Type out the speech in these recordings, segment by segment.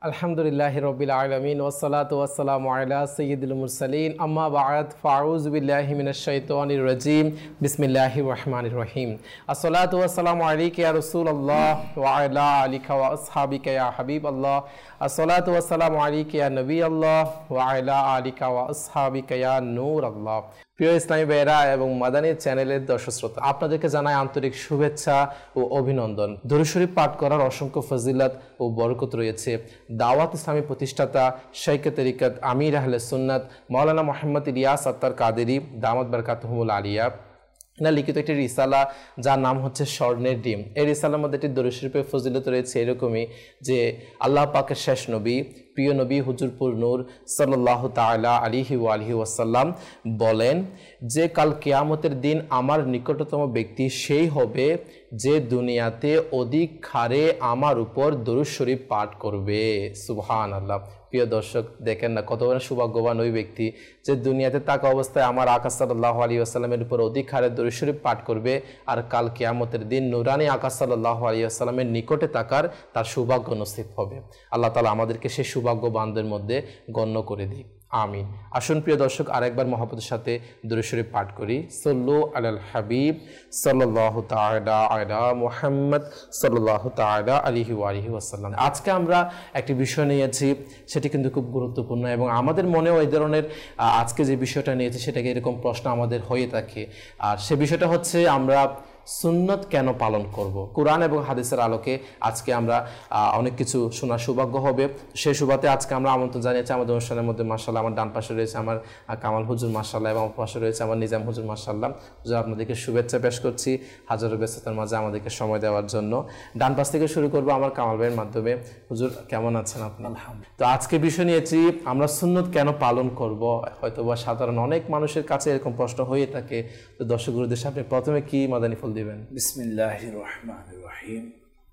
আলহামদুলিল্লাহি রাব্বিল আলামিন ওয়াসসালাতু ওয়াসসালামু আলা সাইয়্যিদিল মুরসালিন আম্মা বা'দ ফাউযু বিল্লাহি মিনাশ শাইতানির রাজীম বিসমিল্লাহির রহমানির রহিম আসসালাতু ওয়াসসালামু আলাইকা ইয়া রাসূলুল্লাহ ওয়া আলা আলিকা ওয়া আসহাবিকা ইয়া হাবিবাল্লাহ আসসালাতু ওয়াসসালামু আলাইকা ইয়া নবিয়াল্লাহ ওয়া আলা আলিকা ওয়া আসহাবিকা ইয়া নূরাল্লাহ। প্রিয় ইসলামী ভাইয়েরা এবং মাদানী চ্যানেলের দর্শক শ্রোতা, আপনাদেরকে জানাই আন্তরিক শুভেচ্ছা ও অভিনন্দন। দরুদ শরীফ পাঠ করার অসংখ্য ফজিলত ও বরকত রয়েছে। দাওয়াত ইসলামী প্রতিষ্ঠাতা শাইখ তরিকত আমির আহলে সুন্নাত মাওলানা মুহাম্মদ ইলিয়াস আত্তার কাদেরী দামাত বারাকাতুহুল আলিয়া না লিখিত একটি রিসালা, যার নাম হচ্ছে স্বর্ণের ডিম। এই রিসালার মধ্যে একটি দরুদ শরীফের ফজিলত রয়েছে এরকমই যে আল্লাহ পাকের শেষ নবী, প্রিয় নবী হুজুরপুর নূর সাল্লাল্লাহু তাআলা আলাইহি ওয়া আলিহি ওয়াসাল্লাম বলেন যে কাল কিয়ামতের দিন আমার নিকটতম ব্যক্তি সেই হবে যে দুনিয়াতে অধিক হারে আমার উপর দরুদ শরীফ পাঠ করবে। সুবহানাল্লাহ। প্রিয় দর্শক, দেখেন না কত বড় সৌভাগ্যবান ওই ব্যক্তি যে দুনিয়াতে থাকা অবস্থায় আমার আকা সাল্লাল্লাহু আলাইহি ওয়াসাল্লামের উপর অধিক হারে দরুদ শরীফ পাঠ করবে, আর কাল কিয়ামতের দিন নূরানী আকা সাল্লাল্লাহু আলাইহি ওয়াসাল্লামের নিকটে থাকার তার সৌভাগ্য নসিব হবে। আল্লাহ তাআলা আমাদেরকে সেই সৌভাগ্যবানদের মধ্যে গণ্য করে দিই, আমিন। আসুন প্রিয় দর্শক, আরেকবার মহব্বতের সাথে দরুদ শরীফ পাঠ করি। সাল্লু আলাল হাবিব সাল্লাল্লাহু তাআলা আলা মুহাম্মদ সাল্লাল্লাহু তাআলা আলাইহি ওয়া আলিহি ওয়াসাল্লাম। আজকে আমরা একটি বিষয় নিয়েছি, সেটি কিন্তু খুব গুরুত্বপূর্ণ এবং আমাদের মনেও এই ধরনের আজকে যে বিষয়টা নিয়েছি সেটাকে এরকম প্রশ্ন আমাদের হয়ে থাকে। আর সে বিষয়টা হচ্ছে আমরা সুন্নত কেন পালন করব। কোরআন এবং হাদিসের আলোকে আজকে আমরা অনেক কিছু শোনার সৌভাগ্য হবে। সেই সুবাদে আজকে আমরা আমন্ত্রণ জানিয়েছি আমাদের অনুষ্ঠানের মধ্যে মাশাআল্লাহ আমার ডান পাশে রয়েছে আমার কামাল হুজুর মাশাআল্লাহ এবং আমার পাশে রয়েছে আমার নিজাম হুজুর মাশাআল্লাহ। হুজুর, আপনাদেরকে শুভেচ্ছা পেশ করছি হাজারো ব্যস্ততার মাঝে আমাদেরকে সময় দেওয়ার জন্য। ডান পাশ থেকে শুরু করবো আমার কামাল ভাইয়ের মাধ্যমে। হুজুর, কেমন আছেন আপনি? তো আজকে বিষয় নিয়েছি আমরা সুন্নত কেন পালন করব। হয়তোবা সাধারণ অনেক মানুষের কাছে এরকম প্রশ্ন হয়ে থাকে। তো দর্শক গুরুদের সামনে প্রথমে কি মাদানী ফুল দিবেন? বিসমিল্লাহির রহমানির রহিম।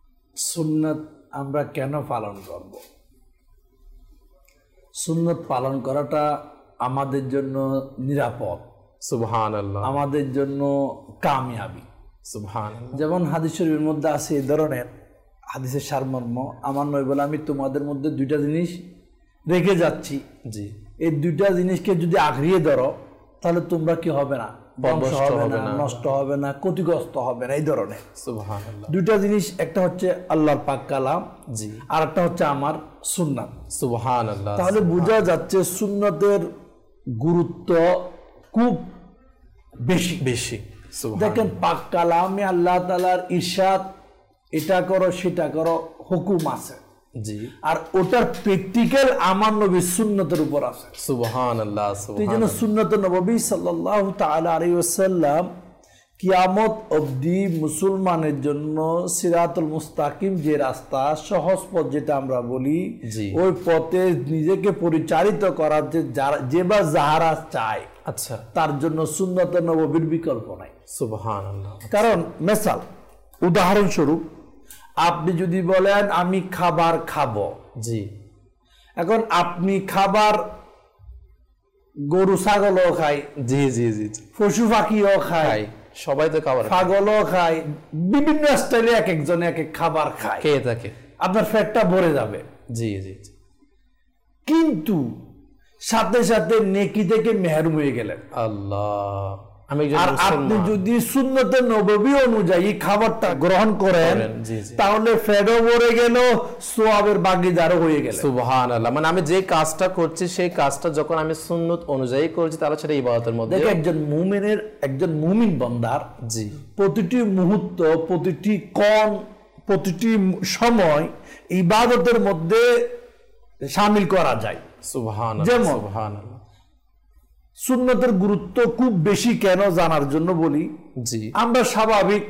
সুন্নত আমরা কেন পালন করব? সুন্নত পালন করাটা আমাদের জন্য নিরাপদ, সুবহানাল্লাহ, আমাদের জন্য কামিয়াবি, সুবহানাল্লাহ। যেমন হাদিস শরীফের মধ্যে আছে এই ধরনের হাদিসের সারমর্ম, আমার নয় বলে আমি তোমাদের মধ্যে দুইটা জিনিস রেখে যাচ্ছি, জি, এই দুইটা জিনিসকে যদি আঁকড়িয়ে ধরো তাহলে তোমরা কি হবে না, ধ্বংস হবে না, নষ্ট হবে না, ক্ষতিগ্রস্ত হবে না। এই ধরনের সুবহানাল্লাহ দুইটা জিনিস, একটা হচ্ছে আল্লাহর পাক কালাম, জি, আর একটা হচ্ছে আমার সুন্নাত। সুবহানাল্লাহ। তাহলে বোঝা যাচ্ছে সুন্নতের গুরুত্ব খুব বেশি বেশি। দেখেন পাক কালামে আল্লাহ তাআলার ইরশাদ, এটা করো সেটা করো, হুকুম আছে, জি, আর ওটার প্র্যাকটিক্যাল আমার নবীর সুন্নতের উপর আছে। সুবহানাল্লাহ। এই জন্য সুন্নত নবী সাল্লাল্লাহু তাআলা আলাইহি ওয়াসাল্লাম কিয়ামত অবধি মুসলমানের জন্য সিরাতুল মুস্তাকিম, যে রাস্তা সহজ পথ যেটা আমরা বলি, ওই পথে নিজেকে পরিচালিত করার যে বা যাহারা চায়, আচ্ছা, তার জন্য সুন্নত নববীর বিকল্প নাই। সুবহানাল্লাহ। কারণ মেসাল, উদাহরণস্বরূপ আপনি যদি বলেন আমি খাবার খাবো, জি, এখন আপনি খাবার গরু ছাগলও খায়, জি জি জি, পশু পাখিও খায়, সবাই তো খাবার, ছাগলও খায়, বিভিন্ন স্টাইলে এক একজনে এক এক খাবার খায়, খেয়ে থাকে, আপনার পেটটা ভরে যাবে। জি জি, কিন্তু সাথে সাথে নেকি থেকে মেহরুম হয়ে গেলেন। আল্লাহ। আর আপনি যদি সুন্নতে নববী অনুযায়ী খাবারটা গ্রহণ করেন তাহলে ফেডও ভরে গেল, সোয়াবের বাগিদারও হয়ে গেল। সুবহানাল্লাহ। মানে আমি যে কাজটা করছি সেই কাজটা যখন আমি সুন্নত অনুযায়ী করছি তাহলে সেটা ইবাদতের মধ্যে। দেখেন একজন মুমিন বান্দার জি প্রতিটি মুহূর্ত, প্রতিটি ক্ষণ, প্রতিটি সময় ইবাদতের মধ্যে শামিল করা যায়। সুবহানাল্লাহ, যেমন সুবহানাল্লাহ। সুন্নতের গুরুত্ব খুব বেশি কেন জানার জন্য বলি, জি, আমরা স্বাভাবিক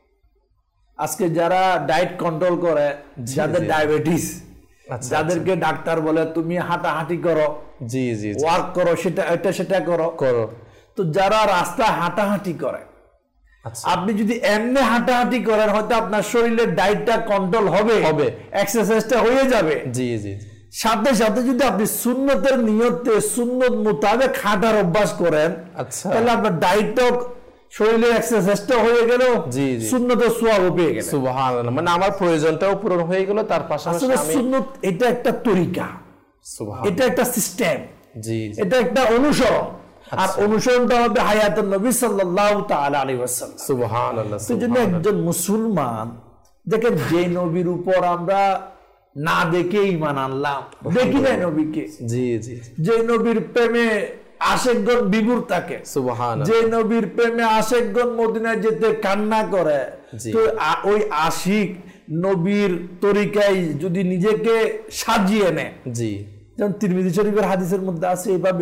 আজকে যারা ডায়েট কন্ট্রোল করে, যাদের ডায়াবেটিস, যাদেরকে ডাক্তার বলে তুমি হাঁটাহাঁটি করো, জি জি, ওয়ার্ক করো, সেটা করো, তো যারা রাস্তা হাঁটাহাঁটি করে, আপনি যদি এমনি হাঁটাহাঁটি করেন হয়তো আপনার শরীরের ডায়েটটা কন্ট্রোল হবে, এক্সারসাইজটা হয়ে যাবে, জি জি, সাথে সাথে যদি আপনি সুন্নতের নিয়তে সুন্নত মোতাবেক হাঁটার অভ্যাস করেন, তাহলে আপনার ডায়েটটাও শরীরের এক্সারসাইজটা হয়ে গেল, জি, জি। সুন্নতের সওয়াবও পেয়ে গেল। সুবহানাল্লাহ, মানে আমার প্রয়োজনটাও পূরণ হয়ে গেল, তার পাশাপাশি আসলে আমি সুন্নত এটা একটা তরিকা, সুবহানাল্লাহ, এটা একটা সিস্টেম, জি, জি। এটা একটা অনুসরণ। আর অনুসরণটা হবে হায়াতুন নবী সাল্লাল্লাহু তাআলা আলাইহি ওয়াসাল্লাম। সুবহানাল্লাহ, সেজন্য একজন মুসলমান দেখেন, যে নবীর উপর আমরা না দেখে ঈমান আনলাম, দেখি না নবীকে, জি, জি, যে নবীর প্রেমে আশেকগণ বিভোর থাকে, সুবহানাল্লাহ, যে নবীর প্রেমে আশেকগণ মদিনায় যেতে কান্না করে, জি। তো ওই আশিক নবীর তরিকায় যদি নিজেকে সাজিয়ে নেয়, জি, যেমন তিরমিজি শরীফের হাদিসের মধ্যে আছে এইভাবে,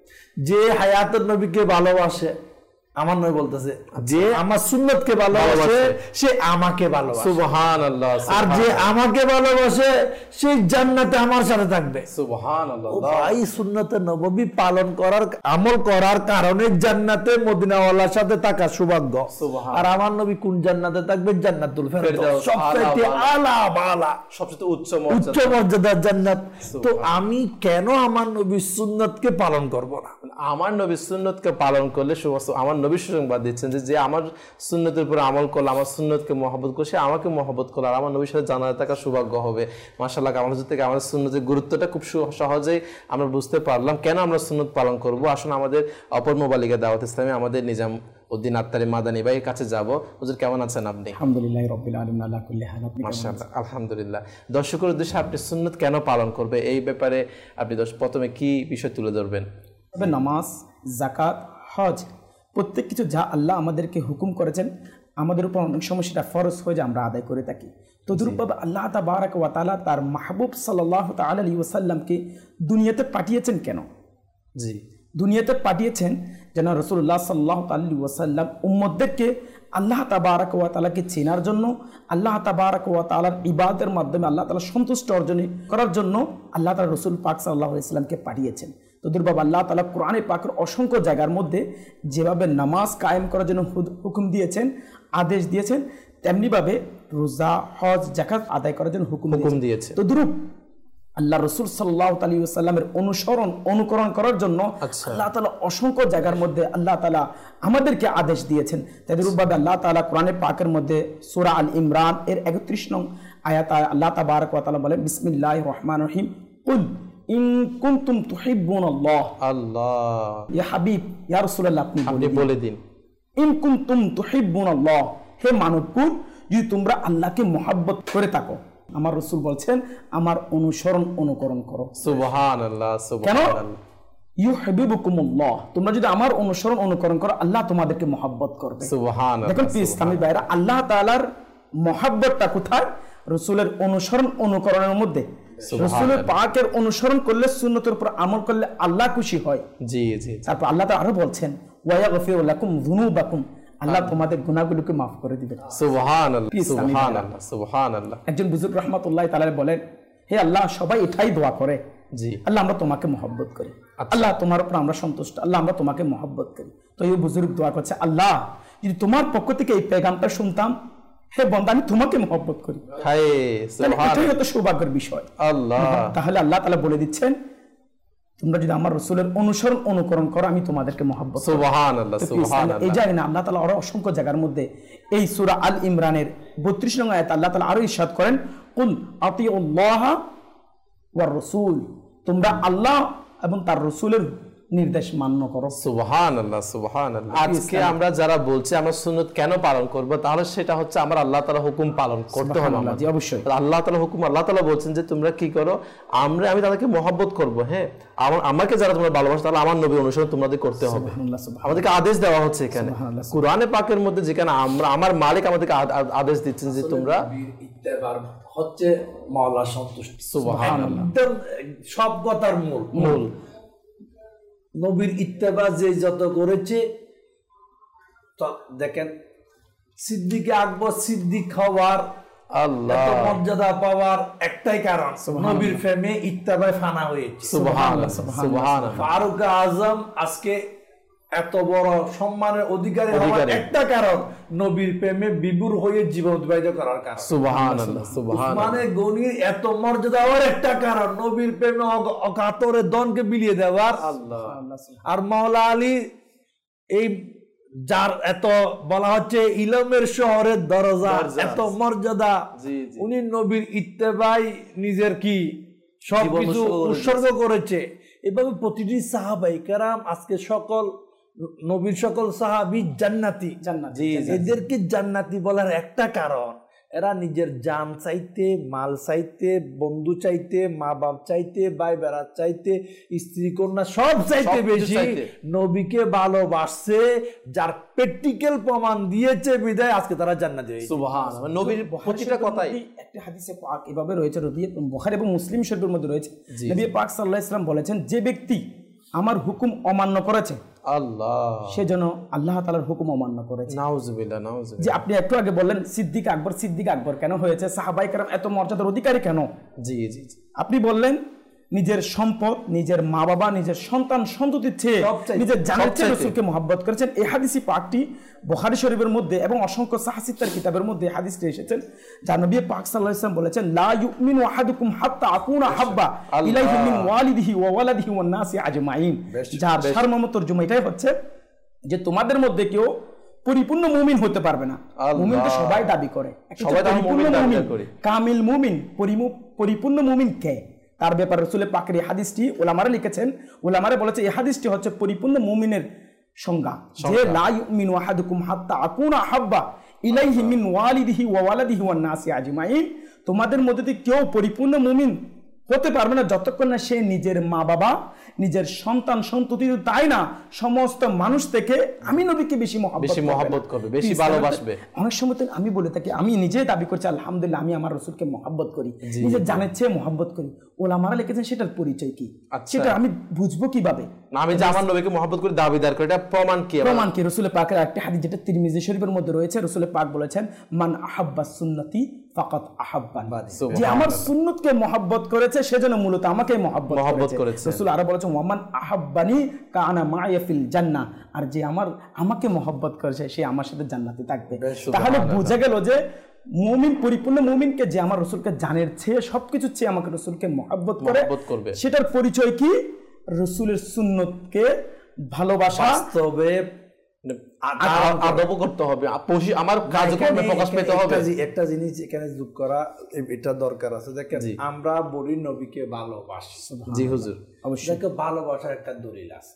যে হায়াতুন নবীকে ভালোবাসে, আমার নবী বলতেছে, যে আমার সুন্নতকে ভালোবাসে সে আমাকে ভালোবাসে, সুবহানাল্লাহ, আর যে আমাকে ভালোবাসে সেই জান্নাতে আমার সাথে থাকবে। সুবহানাল্লাহ, ও ভাই, সুন্নতে নববী পালন করার, আমল করার কারণে জান্নাতে মদিনাওয়ালার সাথে থাকা সৌভাগ্য। আর আমার নবী কোন জান্নাতে থাকবে? জান্নাতুল ফেরদাউস, সবচেয়ে আলা বালা, সবচেয়ে উচ্চ উচ্চ মর্যাদার জান্নাত। তো আমি কেন আমার নবীর সুন্নতকে পালন করব না? আমার নবীর সুন্নতকে পালন করলে আমার নবী সুসংবাদ দিচ্ছেন যে আমার সুন্নতের উপর আমল করলে, আমার সুন্নতকে মহব্বত করে, সে আমাকে মহব্বত করলে, আর আমার নবীর সাথে জানাতে থাকা সৌভাগ্য হবে। মাশাআল্লাহ, আমার থেকে আমাদের সুন্নতের গুরুত্বটা খুব সহজেই আমরা বুঝতে পারলাম, কেন আমরা সুন্নত পালন করব। আসুন আমাদের অপর মোবালিকা দাওয়াত ইসলামে আমাদের নিজাম উদ্দিন আত্তারি মাদানী ভাইয়ের কাছে যাব। হুজুর, কেমন আছেন আপনি? আলহামদুলিল্লাহ রাব্বিল আলামিন, আলা কুল্লি হাল। মাশাআল্লাহ, আলহামদুলিল্লাহ। দর্শকের উদ্দেশ্যে আপনি সুন্নত কেন পালন করবে, এই ব্যাপারে আপনি প্রথমে কি বিষয় তুলে ধরবেন? তবে নামাজ, যাকাত, হজ, প্রত্যেক কিছু যা আল্লাহ আমাদেরকে হুকুম করেছেন, আমাদের উপর অনেক সময় সেটা ফরজ হয়ে যে আমরা আদায় করে থাকি। তদ্রূপভাবে আল্লাহ তাবারাক ওয়া তাআলা তার মাহবুব সাল্লাল্লাহু তাআলা আলাইহি ওয়াসাল্লামকে দুনিয়াতে পাঠিয়েছেন কেন? জি, দুনিয়াতে পাঠিয়েছেন যেন রাসূলুল্লাহ সাল্লাল্লাহু আলাইহি ওয়াসাল্লাম উম্মতদেরকে আল্লাহ তাবারাক ওয়া তাআলাকে চেনার জন্য, আল্লাহ তাবারাক ওয়া তাআলার ইবাদতের মাধ্যমে আল্লাহ তাআলা সন্তুষ্ট অর্জন করার জন্য আল্লাহ তাআলা রাসূল পাক সাল্লাল্লাহু আলাইহি ওয়াসাল্লামকে পাঠিয়েছেন। তদ্রূপ আল্লাহ তাআলা কোরআনে পাকের অসংখ্য জায়গার মধ্যে যেভাবে নামাজ কায়েম করার জন্য হুকুম দিয়েছেন, আদেশ দিয়েছেন, তেমনিভাবে রোজা, হজ, যাকাত আদায় করার জন্য হুকুম দিয়েছেন। তদ্রূপ আল্লাহ রসুল সাল্লাল্লাহু আলাইহি ওয়াসাল্লামের অনুকরণ করার জন্য আল্লাহ তাআলা অসংখ্য জায়গার মধ্যে আল্লাহ তাআলা আমাদেরকে আদেশ দিয়েছেন। তদ্রূপভাবে আল্লাহ তাআলা কোরআনে পাকের মধ্যে সূরা আল ইমরান এর 31 নং আয়াতে আল্লাহ তাবারক ওয়া তাআলা বলেন, বিসমিল্লাহির রহমানির রহিম, কুল ইন কুনতুম তুহিব্বুনাল্লাহ, আল্লাহ, ইয়া হাবিব, ইয়া রাসূলুল্লাহ, আপনি বলে দিন, ইন কুনতুম তুহিব্বুনাল্লাহ, হে মানবকুল, যদি তোমরা আল্লাহকে মহব্বত করে থাকো। আমার রাসূল বলছেন, আমার অনুকরণ করো। সুবহানাল্লাহ, সুবহানাল্লাহ, ইউহিব্বুকুমুল্লাহ, তোমরা যদি আমার অনুকরণ করো, আল্লাহ তোমাদেরকে মহব্বত করবে। সুবহানাল্লাহ। দেখুন ইসলামী ভাইরা, আল্লাহ তাআলার মহব্বতটা কোথায়? রাসূলের অনুকরণের মধ্যে। রাসূলের পাকের অনুসরণ করলে, সুন্নতের উপর আমল করলে আল্লাহ খুশি হয়। জি, জি। তারপর আল্লাহ তাআলা আরো বলছেন, ওয়া ইয়াগফিরু লাকুম যুনুবাকুম, আল্লাহ তোমাদের গুনাহগুলোকে maaf করে দিবেন। সুবহানাল্লাহ, সুবহানাল্লাহ, সুবহানাল্লাহ। একজন বুজুর্গ রাহমাতুল্লাহি তাআলা বলেন, হে আল্লাহ, সবাই এটাই দোয়া করে, জি, আল্লাহ আমরা তোমাকে মহব্বত করি, আল্লাহ তোমার উপর আমরা সন্তুষ্ট, আল্লাহ আমরা তোমাকে মহব্বত করি। তো এই বুজুর্গ দোয়া করছে, আল্লাহ যদি তোমার পক্ষ থেকে এই পেগামটা শুনতাম, হে বান্দা, আমি তোমাকে মহব্বত করি। হায় সুবহানাল্লাহ, এটাই হতো সৌভাগ্যের বিষয়। আল্লাহ, তাহলে আল্লাহ তাআলা বলে দিচ্ছেন, তোমরা যদি আমার রাসূলের অনুকরণ করো, আমি তোমাদেরকে মহব্বত করব। সুবহানাল্লাহ, সুবহানাল্লাহ। এই জানেন আল্লাহ তাআলা আরো অসংখ্য জায়গার মধ্যে এই সূরা আল ইমরানের 32 নং আয়াতে আল্লাহ তাআলা আরো ইরশাদ করেন, কুল আতিউল্লাহ ওয়ার রাসূল, তোমরা আল্লাহ এবং তার রাসূলের নির্দেশ মান্য করো। সুবহানাল্লাহ, সুবহানাল্লাহ। আজকে আমরা যারা বলছি আমরা সুন্নত কেন পালন করব, তাহলে সেটা হচ্ছে আমার আল্লাহ তাআলা হুকুম পালন করতে হবে আমাদের। জি, অবশ্যই। আল্লাহ তাআলা হুকুম, আল্লাহ তাআলা বলছেন যে তোমরা কি করো, আমি তাদেরকে মহব্বত করব। হ্যাঁ, আমাকে যারা তোমরা ভালোবাসো, তাহলে আমার নবী অনুসরণ তোমাদের করতে হবে। আমাদেরকে আদেশ দেওয়া হচ্ছে এখানে কুরআনে পাকের মধ্যে, যেখানে আমার মালিক আমাদেরকে আদেশ দিচ্ছেন যে তোমরা ইত্তেবার হচ্ছে মাওলার সন্তুষ্টি। সুবহানাল্লাহ, একদম সব কথার মূল। নবীর ইত্তেবা যে যত করেছে, দেখেন সিদ্দিকে আকবর সিদ্দিক হওয়ার, আল্লাহ, মর্যাদা পাওয়ার একটাই কারণ, নবীর প্রেমে ইত্তেবায় ফানা হয়েছে। সুবহানাল্লাহ, সুবহানাল্লাহ। ফারুক আজম আজকে এত বড় সম্মানের অধিকারী হওয়ার একটা কারণ, নবীর প্রেমে বিভোর হয়ে জীবন অতিবাহিত করার কারণ। সুবহানাল্লাহ, সুবহানাল্লাহ। উসমানে গনির এত মর্যাদা হওয়ার একটা কারণ, নবীর প্রেমে অকাতরে দনকে বিলিয়ে দেওয়ার। আল্লাহ, আর মাওলা আলী এই যার এত বলা হচ্ছে ইলমের শহরের দরজা, এত মর্যাদা, উনি নবীর ইত্তেবাই নিজের কি সবকিছু উৎসর্গ করেছে। এভাবে প্রতিটি সাহাবাই কেরাম আজকে সকল নবীর সকল সাহাবী জান্নাতি। এদেরকে জান্নাতি বলার একটা কারণ, এরা নিজের জান চাইতে, মাল চাইতে, বন্ধু চাইতে, মা বাপ চাইতে, ভাই বেড়া চাইতে, স্ত্রী কন্যা সব চাইতে বেশি নবীকে ভালোবাসছে, যার প্র্যাকটিক্যাল প্রমাণ দিয়েছে বিদায় আজকে তারা জান্নাতি হয়েছে। সুবহানাল্লাহ। নবীর প্রতিটা কথাই একটা হাদিসে পাক এভাবে রয়েছে, বুখারী এবং মুসলিম শরীফের মধ্যে রয়েছে। নবী পাক সাল্লাল্লাহু আলাইহি ওয়াসাল্লাম বলেছেন, যে ব্যক্তি আমার হুকুম অমান্য করেছে সেজন্য আল্লাহ তাআলার হুকুম অমান্য করেছে। নাউজুবিল্লাহ, নাউজুবিল্লাহ। যে আপনি একটু আগে বললেন সিদ্দিক আকবর কেন হয়েছে, সাহাবায়ে কেরাম এত মর্যাদার অধিকারী কেন? জি জি। আপনি বললেন নিজের সম্পদ, নিজের মা বাবা, নিজের সন্তান সন্ততির চেয়ে নিজের জানের চেয়ে রাসূলকে মহব্বত করেছেন। এই হাদিসি পাকটি বুখারী শরীফের মধ্যে এবং অসংখ্য সাহাসিত্তার কিতাবের মধ্যে হাদিসটি এসেছেন, যা নবী পাক সাল্লাল্লাহু আলাইহি ওয়াসাল্লাম বলেছেন, লা ইউমিনু আহাদুকুম হাত্তা আকুনা হাব্বা ইলাইহি মিন ওয়ালিদিহি ওয়া ওয়ালাদিহি ওয়ান নাসি আজমাইন। যার সারমর্ম তরজমা এটাই হচ্ছে যে তোমাদের মধ্যে কেউ পরিপূর্ণ মুমিন হতে পারবে না। মুমিন তো সবাই দাবি করে, সবাই পরিপূর্ণ মুমিন, কামিল মুমিন, পরিপূর্ণ মুমিন কে? তার ব্যাপারে রাসূল পাকের এই হাদিসটি উলামারা লিখেছেন, উলামারা বলেছে এই হাদিসটি হচ্ছে পরিপূর্ণ মুমিনের সংজ্ঞা, যে লা ইউমিনু আহাদুকুম হাত্তা আকুনা হাব্বা ইলাইহি মিন ওয়ালিদিহি ওয়া ওয়ালাদিহি ওয়ান নাসি আজমাইন। তোমাদের মধ্যে কেউ পরিপূর্ণ মুমিন হতে পারবে না যতক্ষণ না সে নিজের মা বাবা, নিজের সন্তান সন্ততি, তাই না সমস্ত মানুষ থেকে আমি নবীকে বেশি মহব্বত করবে, বেশি ভালোবাসবে। অনেক সময় আমি বলে থাকি, আমি নিজে দাবি করছি আলহামদুলিল্লাহ আমি আমার রাসূলকে মহব্বত করি, নিজের জানের চেয়ে মহব্বত করি। ওলামারা লিখেছেন সেটার পরিচয় কি, সেটা আমি বুঝবো কিভাবে? আমি যে আমার নবীকে মহব্বত করি দাবিদার করি, এটা প্রমাণ কি? প্রমাণ কি? রাসূল পাকের একটা হাদিস যেটা তিরমিজি শরীফের মধ্যে রয়েছে, রাসূল পাক বলেছেন, মান আহাব্বা সুন্নতি ফাকাত আহাব্বানি। যে আমার সুন্নতকে মহব্বত করেছে সেজন্য মূলত আমাকে মহব্বত করেছে। রাসূল আরো বলেছেন, ওয়ামান আহাব্বানি কানা মাইয়া ফিল জান্নাহ। আর যে আমাকে মহব্বত করেছে সে আমার সাথে জান্নাতে থাকবে। তাহলে বোঝা গেল যে মুমিন, পরিপূর্ণ মুমিনকে যে আমার রাসূলকে জানের চেয়ে সবকিছু চেয়ে আমাকে রাসূলকে মহব্বত করবে, সেটার পরিচয় কি? রাসূলের সুন্নতকে ভালোবাসা, বাস্তবে আদব করতে হবে, আমার কাজকর্মে প্রকাশ পেতে হবে। একটা জিনিস এখানে যোগ করা এটা দরকার আছে। দেখেন, আমরা বলি নবীকে ভালোবাসি, জি হুজুর, অবশ্যই ভালোবাসার একটা দলিল আছে।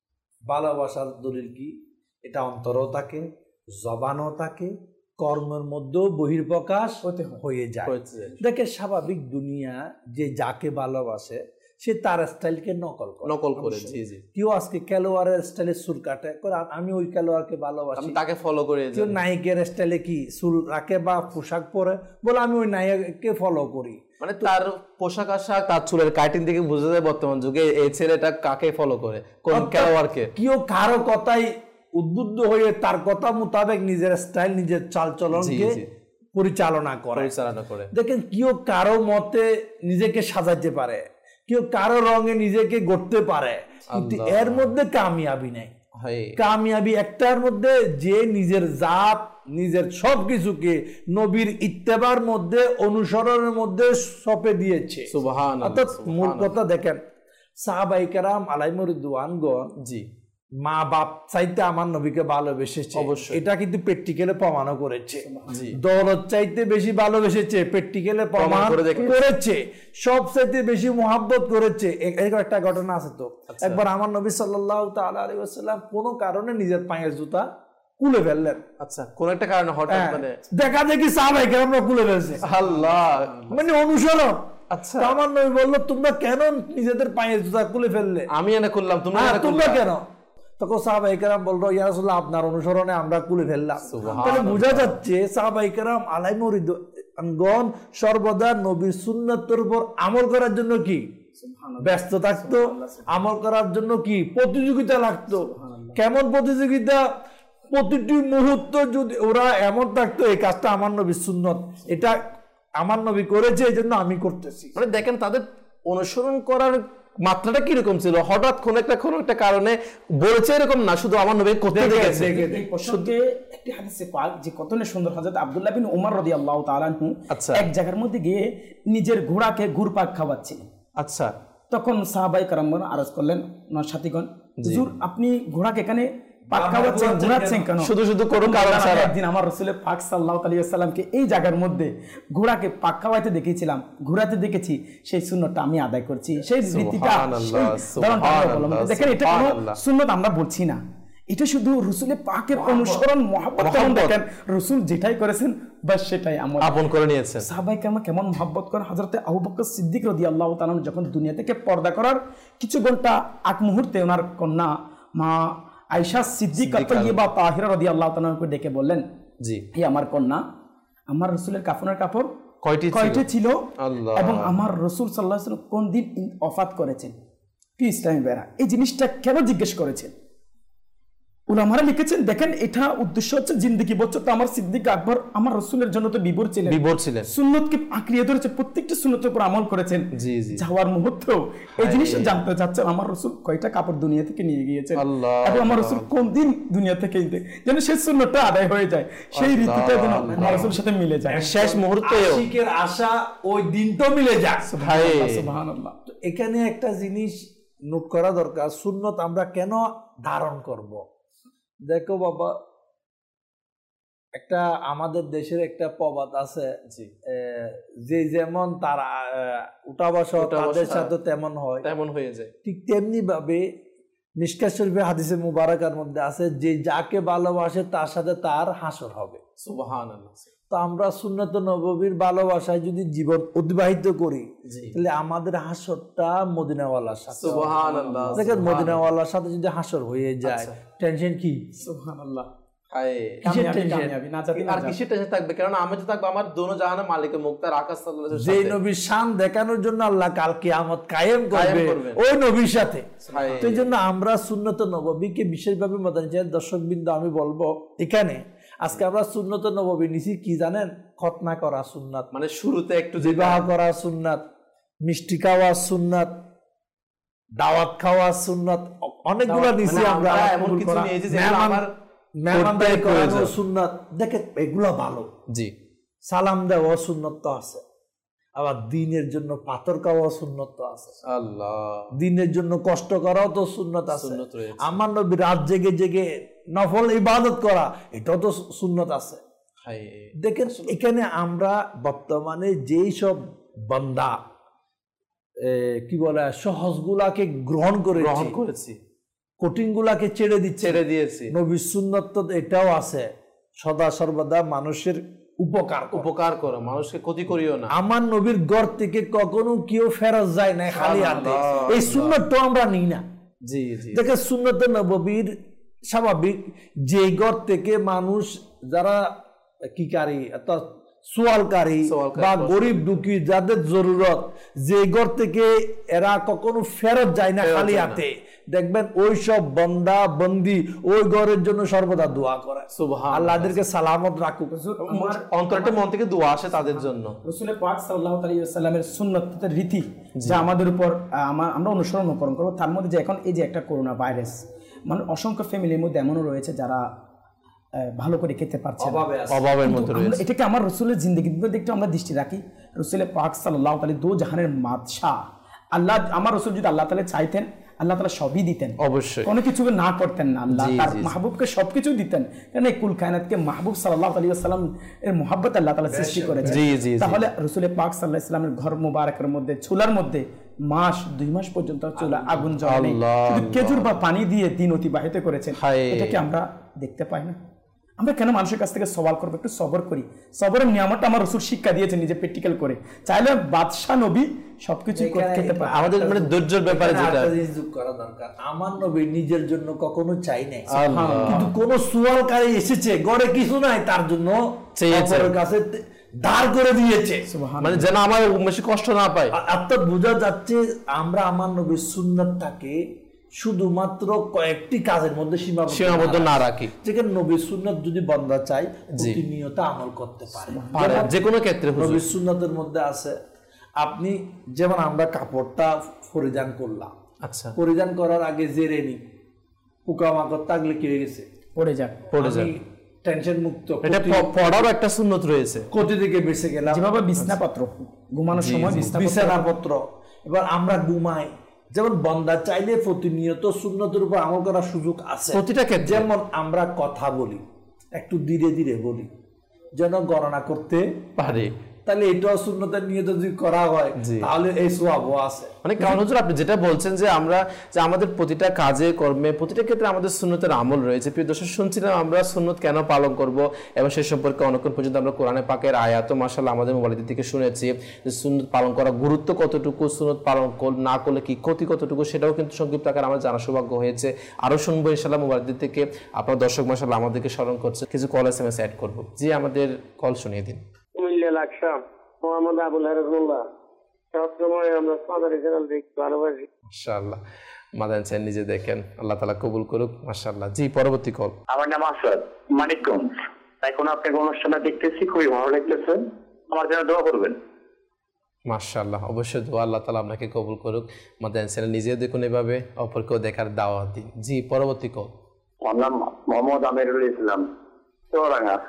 ভালোবাসার দলিল কি? এটা অন্তরও থাকে, জবানও থাকে, কর্মের মধ্যেও বহির্প্রকাশ হয়ে যায়। দেখে স্বাভাবিক দুনিয়া যে যাকে ভালোবাসে সে তার স্টাইলকে নকল করে। কেউ আজকে খেলোয়াড়ের স্টাইলে চুল কাটে, আমি ওই খেলোয়াড়কে ভালোবাসি, তাকে ফলো করে। কেউ নায়িকের স্টাইলে কি চুল রাখে বা পোশাক পরে, বলে আমি ওই নায়ককে ফলো করি। মানে তার পোশাক আশাক, তার চুলের কাটিং থেকে বোঝা যায় বর্তমান যুগে এই ছেলেটা কাকে ফলো করে, কোন খেলোয়াড়কে। কেউ কারো কথাই উদ্বুদ্ধ হয়ে তার কথা মোতাবেক নিজের স্টাইল, নিজের চালচলনকে পরিচালনা করে। দেখেন, কেউ কারো মতে নিজেকে সাজাতে পারে, কেউ কারো রঙে নিজেকে গড়তে পারে, কিন্তু এর মধ্যে কামিয়াবি নাই। কামিয়াবি একটার মধ্যে, যে নিজের জাত, নিজের সবকিছুকে নবীর ইত্তেবার মধ্যে, অনুসরণের মধ্যে সঁপে দিয়েছে। অর্থাৎ মূল কথা দেখেন, সাহাবায়ে কেরাম আলাইহির রিদওয়ানগণ মা বাপ চাইতে আমার নবীকে ভালোবেসেছে, এটা কিন্তু প্র্যাকটিক্যালে প্রমাণও করেছে। দৌলত চাইতে বেশি ভালোবেসেছে, প্র্যাকটিক্যালে প্রমাণ করেছে। সব চাইতে বেশি মুহাব্বত করেছে। একটা ঘটনা আছে তো, একবার আমার নবী সাল্লাল্লাহু তাআলা আলাইহি ওয়াসাল্লাম কোনো কারণে নিজের পায়ের জুতা খুলে ফেললেন। আচ্ছা, কোন একটা কারণে হঠাৎ মানে দেখা দেখি সাহাবায়ে কেরামরা খুলে ফেলছে। আল্লাহ, মানে অনুসরণ। আচ্ছা, আমার নবী বলল, তোমরা কেন নিজেদের পায়ের জুতা খুলে ফেললে? আমি এনে খুললাম, তোমরা কেন? তখন সাহাবায়ে কেরাম বলল, ইয়া রাসূলুল্লাহ, আপনার অনুসরণে আমরা খুলে ফেললাম। তাহলে বোঝা যাচ্ছে সাহাবায়ে কেরাম আলাইহির রিদওয়ানগণ সর্বদা নবীর সুন্নাতের উপর আমল করার জন্য কি ব্যস্ত থাকতো, আমল করার জন্য কি প্রতিযোগিতা লাগতো। কেমন প্রতিযোগিতা? প্রতিটি মুহূর্ত যদি ওরা এমন থাকতো, এই কাজটা আমার নবীর সুন্নত, এটা আমার নবী করেছে, এই জন্য আমি করতেছি। মানে দেখেন, তাদের অনুসরণ করার মাত্রাটা কিরকম ছিল। হঠাৎ কোন একটা কারণে বলেছে এরকম না, শুধু আমার নবী করতে দেখেছে। একটি হাদিসে পাক যে কত সুন্দর, হযরত আব্দুল্লাহ বিন উমর রাদিয়াল্লাহু তাআলা আনহু এক জায়গার মধ্যে গিয়ে নিজের ঘোড়াকে ঘুরপাক খাওয়াচ্ছিলেন। আচ্ছা, তখন সাহাবায়ে কেরামগণ আরজ করলেন, ওনার সাথীগণ, হুজুর আপনি ঘোড়াকে এখানে পাক খাওয়াচ্ছেন, ঘোরাচ্ছেন কেন? শুধু শুধু কোনো কারণ ছাড়া। একদিন আমার রাসূল পাক সাল্লাল্লাহু আলাইহি ওয়াসাল্লামকে এই জায়গার মধ্যে ঘোড়াকে পাক খাওয়াইতে দেখেছিলাম, ঘোরাতে দেখেছি, সেই সুন্নতটা আমি আদায় করছি, সেই রীতিটা দেখেন। এটা কোনো সুন্নত আমরা বলছি না, এটা শুধু রাসূলের পাকের অনুসরণ, মহব্বত। দেখেন রাসূল যেটাই করেছেন বাস সেটাই আমরা আপন করে নিয়েছেন। সাহাবায়ে কেরাম কেমন মহব্বত করেন। হযরত আবু বকর সিদ্দিক রাদিয়াল্লাহু তাআলা যখন দুনিয়া থেকে পর্দা করার কিছু ঘন্টা আগ মুহূর্তে ওনার কন্যা মা আয়েশা সিদ্দিকা তাইয়্যিবা তাহিরা রাদিয়াল্লাহু তাআলাকে ডেকে বললেন, জি হে আমার কন্যা, আমার রাসূলের কাফনের কাপড় কয়টি ছিল এবং আমার রাসূল সাল্লাল্লাহু আলাইহি ওয়াসাল্লাম কোন দিন ওফাত করেছেন? কি ইসলামী ভাইরা এই জিনিসটা কেন জিজ্ঞেস করেছেন? উলামারা লিখেছেন, দেখেন এটা উদ্দেশ্য হচ্ছে জিন্দেগি বছর তো আমার সিদ্দিক আকবর আমার রাসূলের জন্য তো বিবর ছিলেন, সুন্নতকে আঁকড়িয়ে ধরেছে, প্রত্যেকটা সুন্নতের উপর আমল করেছেন। যাওয়ার মুহূর্তেও এই জিনিসটা জানতে চাচ্ছেন আমার রাসূল কয়টা কাপড় দুনিয়া থেকে নিয়ে গিয়েছেন এবং আমার রাসূল কোন দিন দুনিয়া থেকে যেন সেই সুন্নতটা আদায় হয়ে যায়, সেই রীতিটা যেন আমার রাসূলের সাথে মিলে যায়, শেষ মুহূর্তে আশিকের আশা ওই দিনটা মিলে যায়। সুবহানাল্লাহ। তো এখানে একটা জিনিস নোট করা দরকার, সুন্নত আমরা কেন ধারণ করব। দেখো বাবা, একটা আমাদের দেশের একটা প্রবাদ আছে, যে যেমন তার উঠা বসা তাদের সাথে তেমন হয়, তেমন হয়ে যায়। ঠিক তেমনি ভাবে মিশকাত শরীফের হাদিসে মুবারাকার মধ্যে আছে, যে যাকে ভালোবাসে তার সাথে তার হাসর হবে। সুবহানাল্লাহ। তো আমরা সুন্নত নববীর ভালোবাসায় যদি জীবন অতিবাহিত করি, তাহলে আমাদের হাসরটা মদিনাওয়ালার সাথে। সুবহানাল্লাহ। দেখেন মদিনাওয়ালার সাথে যদি হাসর হয়ে যায়, টেনশন কি? সুবহানাল্লাহ। যে নবীর শান দেখানোর জন্য আল্লাহ কাল কিয়ামত কায়েম করবে ওই নবীর সাথে। তো এই জন্য আমরা সুন্নত নববীকে বিশেষভাবে মতানি চাই। দর্শকবৃন্দ, আমি বলবো এখানে আজকে আমরা সুন্নত নববী নিছি কি জানেন? খতনা করা সুন্নাত, মানে শুরুতে একটু বিবাহ করা সুন্নাত, মিষ্টি খাওয়া সুন্নাত, দাওয়াত খাওয়া সুন্নাত, অনেকগুলো নিছি আমরা। এমন কিছু নিয়েছি যে আমার মেহমানদারি করা সুন্নাত। দেখেন এগুলো ভালো, জি। সালাম দেওয়া সুন্নত তো আছে, আবার দিনের জন্য পাথর খাওয়া সুন্নত তো আছে, আল্লাহ দিনের জন্য কষ্ট করাও তো সুন্নত আছে। আমার নবী রাত জেগে জেগে নফল ইবাদত করা, এটাও তো সুন্নত আছে। দেখেন এখানে আমরা বর্তমানে যেই সব বান্দা কি বলে সহজগুলাকে গ্রহণ করেছি, কঠিন গুলাকে ছেড়ে দিয়েছি। নবীর সুন্নত তো এটাও আছে, সদা সর্বদা মানুষের উপকার করো, মানুষকে ক্ষতি করিও না। আমার নবীর ঘর থেকে কখনো কেউ ফেরত যায় না খালি হাতে, এই সুন্নত আমরা নিই না। জি জি। দেখে সুন্নত নববীর স্বাভাবিক, যে ঘর থেকে মানুষ যারা কিকারী অর্থাৎ সোয়ালকারী বা গরিব দুঃখী যাদের জরুরত, যে ঘর থেকে এরা কখনো ফেরত যায় না খালি হাতে, দেখবেন ওই সব বান্দা বন্দি ওই ঘরের জন্য সর্বদা দোয়া করে। সুবহানাল্লাহ। আল্লাহ এদেরকে সালামত রাখুক। অন্তরটা মন থেকে দোয়া আসে তাদের জন্য। রাসূল পাক সাল্লাল্লাহু আলাইহি ওয়াসাল্লামের সুন্নতের রীতি যা আমাদের উপর আমরা অনুসরণ করব, তার মধ্যে যে এখন এই যে একটা করোনা ভাইরাস, মানে অসংখ্য ফ্যামিলির মধ্যে এমনও রয়েছে যারা ভালো করে খেতে পারছে না, অভাবের মধ্যে রয়েছে। এটাকে আমার রাসূলের জিন্দেগির মধ্যে একটু আমরা দৃষ্টি রাখি। রাসূল পাক সাল্লাল্লাহু আলাইহি দো জাহানের বাদশা আল্লাহ, আমার রাসূল যদি আল্লাহ তাআলা চাইতেন আল্লাহ তাআলা সবই দিতেন, অবশ্যই কোনো কিছু না করতেন না। আল্লাহ তার মাহবুবকে সবকিছু দিতেন, কারণ এই কুল কায়নাতকে মাহবুব সাল্লাল্লাহু আলাইহি ওয়াসাল্লাম এর মহব্বত আল্লাহ তাআলা সৃষ্টি করেছেন। তাহলে রাসূল পাক সাল্লাল্লাহু আলাইহি ওয়াসাল্লামের ঘর মুবারকের মধ্যে চুলার মধ্যে 2 মাস পর্যন্ত চুলা আগুন জ্বলে, শুধু খেজুর বা পানি দিয়ে দিন অতিবাহিত করেছেন। এটাকে আমরা দেখতে পাই না। আমরা কেন মানুষের কাছ থেকে সওয়াল করবো? একটু সবর করি। সবরের নিয়ামতটা আমার রাসূল শিক্ষা দিয়েছেন, নিজে প্র্যাকটিক্যাল করে। চাইলে বাদশা নবী সবকিছু খেতে পারে, আমাদের মানে ধৈর্যের ব্যাপারে যেটা যোগ করা দরকার। আমার নবী নিজের জন্য কখনো চাই নাই, কিন্তু কোন সোয়ালকারী এসেছে ঘরে কিছু নাই তার জন্য অপরের কাছে দাঁড় করে দিয়েছে, মানে যেন আমার বেশি কষ্ট না পায়। অর্থাৎ বোঝা যাচ্ছে আমরা আমার নবীর সুন্নাতটাকে শুধুমাত্র কয়েকটি কাজের মধ্যে সীমাবদ্ধ না রাখি। যেখানে নবীর সুন্নাত যদি বান্দা চাই প্রতিনিয়ত আমল করতে পারে, যে কোনো ক্ষেত্রে। নবীর সুন্নাতের মধ্যে আছে, আপনি যেমন আমরা কাপড়টা পরিধান করলাম, আচ্ছা পরিধান করার আগে জেরে নি, পোকামাকড় থাকলে কি হয়ে গেছে পড়ে যান, টেনশন মুক্ত। এটা পড়ারও একটা সুন্নত রয়েছে, কোথা থেকে বেঁচে গেলাম। যেভাবে বিছানাপত্র ঘুমানোর সময় বিছানাপত্র, এবার আমরা ঘুমাই যেমন বান্দা চাইলে প্রতিনিয়ত সুন্নতের উপর আমল করার সুযোগ আছে প্রতিটা ক্ষেত্রে। যেমন আমরা কথা বলি একটু ধীরে ধীরে বলি যেন গণনা করতে পারে, তাহলে এটাও সুন্নতের নিয়ত যদি করা হয় তাহলে এই সওয়াবও আছে। মানে কারণ হুজুর আপনি যেটা বলছেন যে আমরা যে আমাদের প্রতিটা কাজে কর্মে প্রতিটা ক্ষেত্রে আমাদের সুন্নতের আমল রয়েছে। প্রিয় দর্শক, শুনছিলাম আমরা সুন্নত কেন পালন করব এবং সে সম্পর্কে অনেকক্ষণ পর্যন্ত আমরা কোরআনে পাকের আয়াত মাশাআল্লাহ আমাদের মোবাইল থেকে শুনেছি যে সুন্নত পালন করা গুরুত্ব কতটুকু, সুন্নত পালন না করলে কি ক্ষতি কতটুকু, সেটাও কিন্তু সংক্ষিপ্ত আকারে আমার জানা সৌভাগ্য হয়েছে। আরও শুনবো ইনশাআল্লাহ মোবাইল থেকে। আপনার দর্শক মাশাআল্লাহ আমাদেরকে স্মরণ করছে, কিছু কল এসএমএস অ্যাড করবো। জি, আমাদের কল শুনিয়ে দিন। মোহাম্মদ আবুল হারুল্লাহ, সবসময় আমরা মাদানী চ্যানেল দেখতে ভালোবাসি। মাশাআল্লাহ, মাদানী চ্যানেল নিজে দেখেন, আল্লাহ তাআলা কবুল করুক। মাশাআল্লাহ। জি, পরবর্তী কল। আমার নাম আসাদ, মানিকগঞ্জ। এখন আপনাকে অনুষ্ঠানটা দেখতেছি, খুবই ভালো লাগতেছে, আমার জন্য দোয়া করবেন। মাশাআল্লাহ, অবশ্যই দোয়া, আল্লাহ তাআলা আপনাকে কবুল করুক। মাদানী চ্যানেল নিজে দেখুন, এভাবে অপরকেও দেখার দাওয়াত দিন। জি, পরবর্তী কল। আমার নাম মোহাম্মদ আমিরুল ইসলাম, চুয়াডাঙ্গা।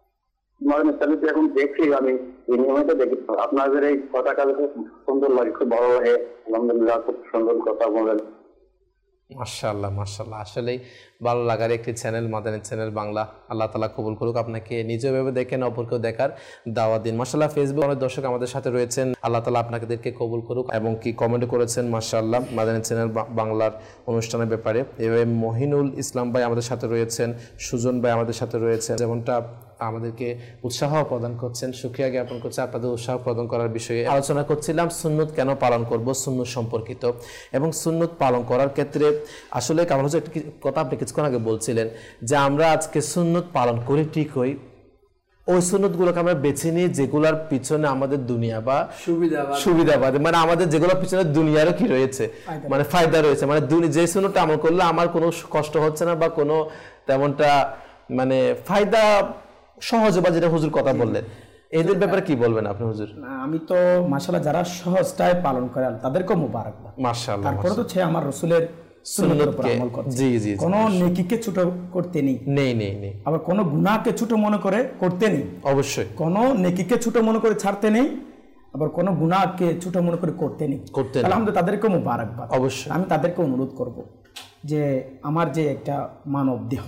এখন দেখছি, আমি নিয়মিত দেখি আপনাদের এই কথাটা খুব সুন্দর লাগে, খুব ভালো লাগে। আলহামদুলিল্লাহ, খুব সুন্দর কথা বলেন। মাশাআল্লাহ মাশাআল্লাহ, আসলেই ভালো লাগার একটি চ্যানেল মাদানী চ্যানেল বাংলা। আল্লাহ তাআলা কবুল করুক, আপনাকে নিজেও ভেবে দেখেন, অপরকেও দেখার দাওয়াত দিন। মাশাআল্লাহ, ফেসবুকে অনেক দর্শক আমাদের সাথে রয়েছেন, আল্লাহ তাআলা আপনাদেরকে কবুল করুক এবং কি কমেন্ট করেছেন মাশাআল্লাহ মাদানী চ্যানেল বাংলার অনুষ্ঠানের ব্যাপারে। এভাবে মহিনুল ইসলাম ভাই আমাদের সাথে রয়েছেন, সুজন ভাই আমাদের সাথে রয়েছেন, যেমনটা আমাদেরকে উৎসাহ প্রদান করছেন, শুকরিয়া জ্ঞাপন করছে আপনাদের উৎসাহ প্রদান করার বিষয়ে। আলোচনা করছিলাম সুন্নত কেন পালন করব, সুন্নত সম্পর্কিত। এবং সুন্নত পালন করার ক্ষেত্রে আসলে কারণ হচ্ছে একটা কথা আপনি কিছুক্ষণ আগে বলছিলেন যে আমরা আজকে সুন্নত পালন করি ঠিকই, ওই সুন্নতগুলোকে আমরা বেছে নিই যেগুলোর পিছনে আমাদের দুনিয়া বা সুবিধাবাদ, মানে আমাদের যেগুলোর পিছনে দুনিয়ারও কি রয়েছে, মানে ফায়দা রয়েছে, মানে যে সুন্নতটা আমল করলে আমার কোনো কষ্ট হচ্ছে না বা কোনো তেমনটা মানে ফায়দা সহজে, বা যেটা হুজুর কথা বললেন, এদের ব্যাপারে কি বলবেন আপনি হুজুর? আমি তো মাশাআল্লাহ যারা সহজটাই পালন করে তাদেরকেও মোবারকবাদ। মাশাআল্লাহ, তারপরে তো আমার রাসূলের সুন্নতের উপর আমল করছে। জি জি, কোনো নেকিকে ছোট করতে নেই, নেই, আবার কোনো গুনাহকে ছোট মনে করে করতে নেই। অবশ্যই কোনো নেকিকে ছোট মনে করে ছাড়তে নেই, আবার কোনো গুনাহকে ছোট মনে করে করতে নেই। আলহামদুলিল্লাহ, তাদেরকেও মোবারকবাদ। অবশ্যই আমি তাদেরকে অনুরোধ করব যে আমার যে একটা মানব দেহ,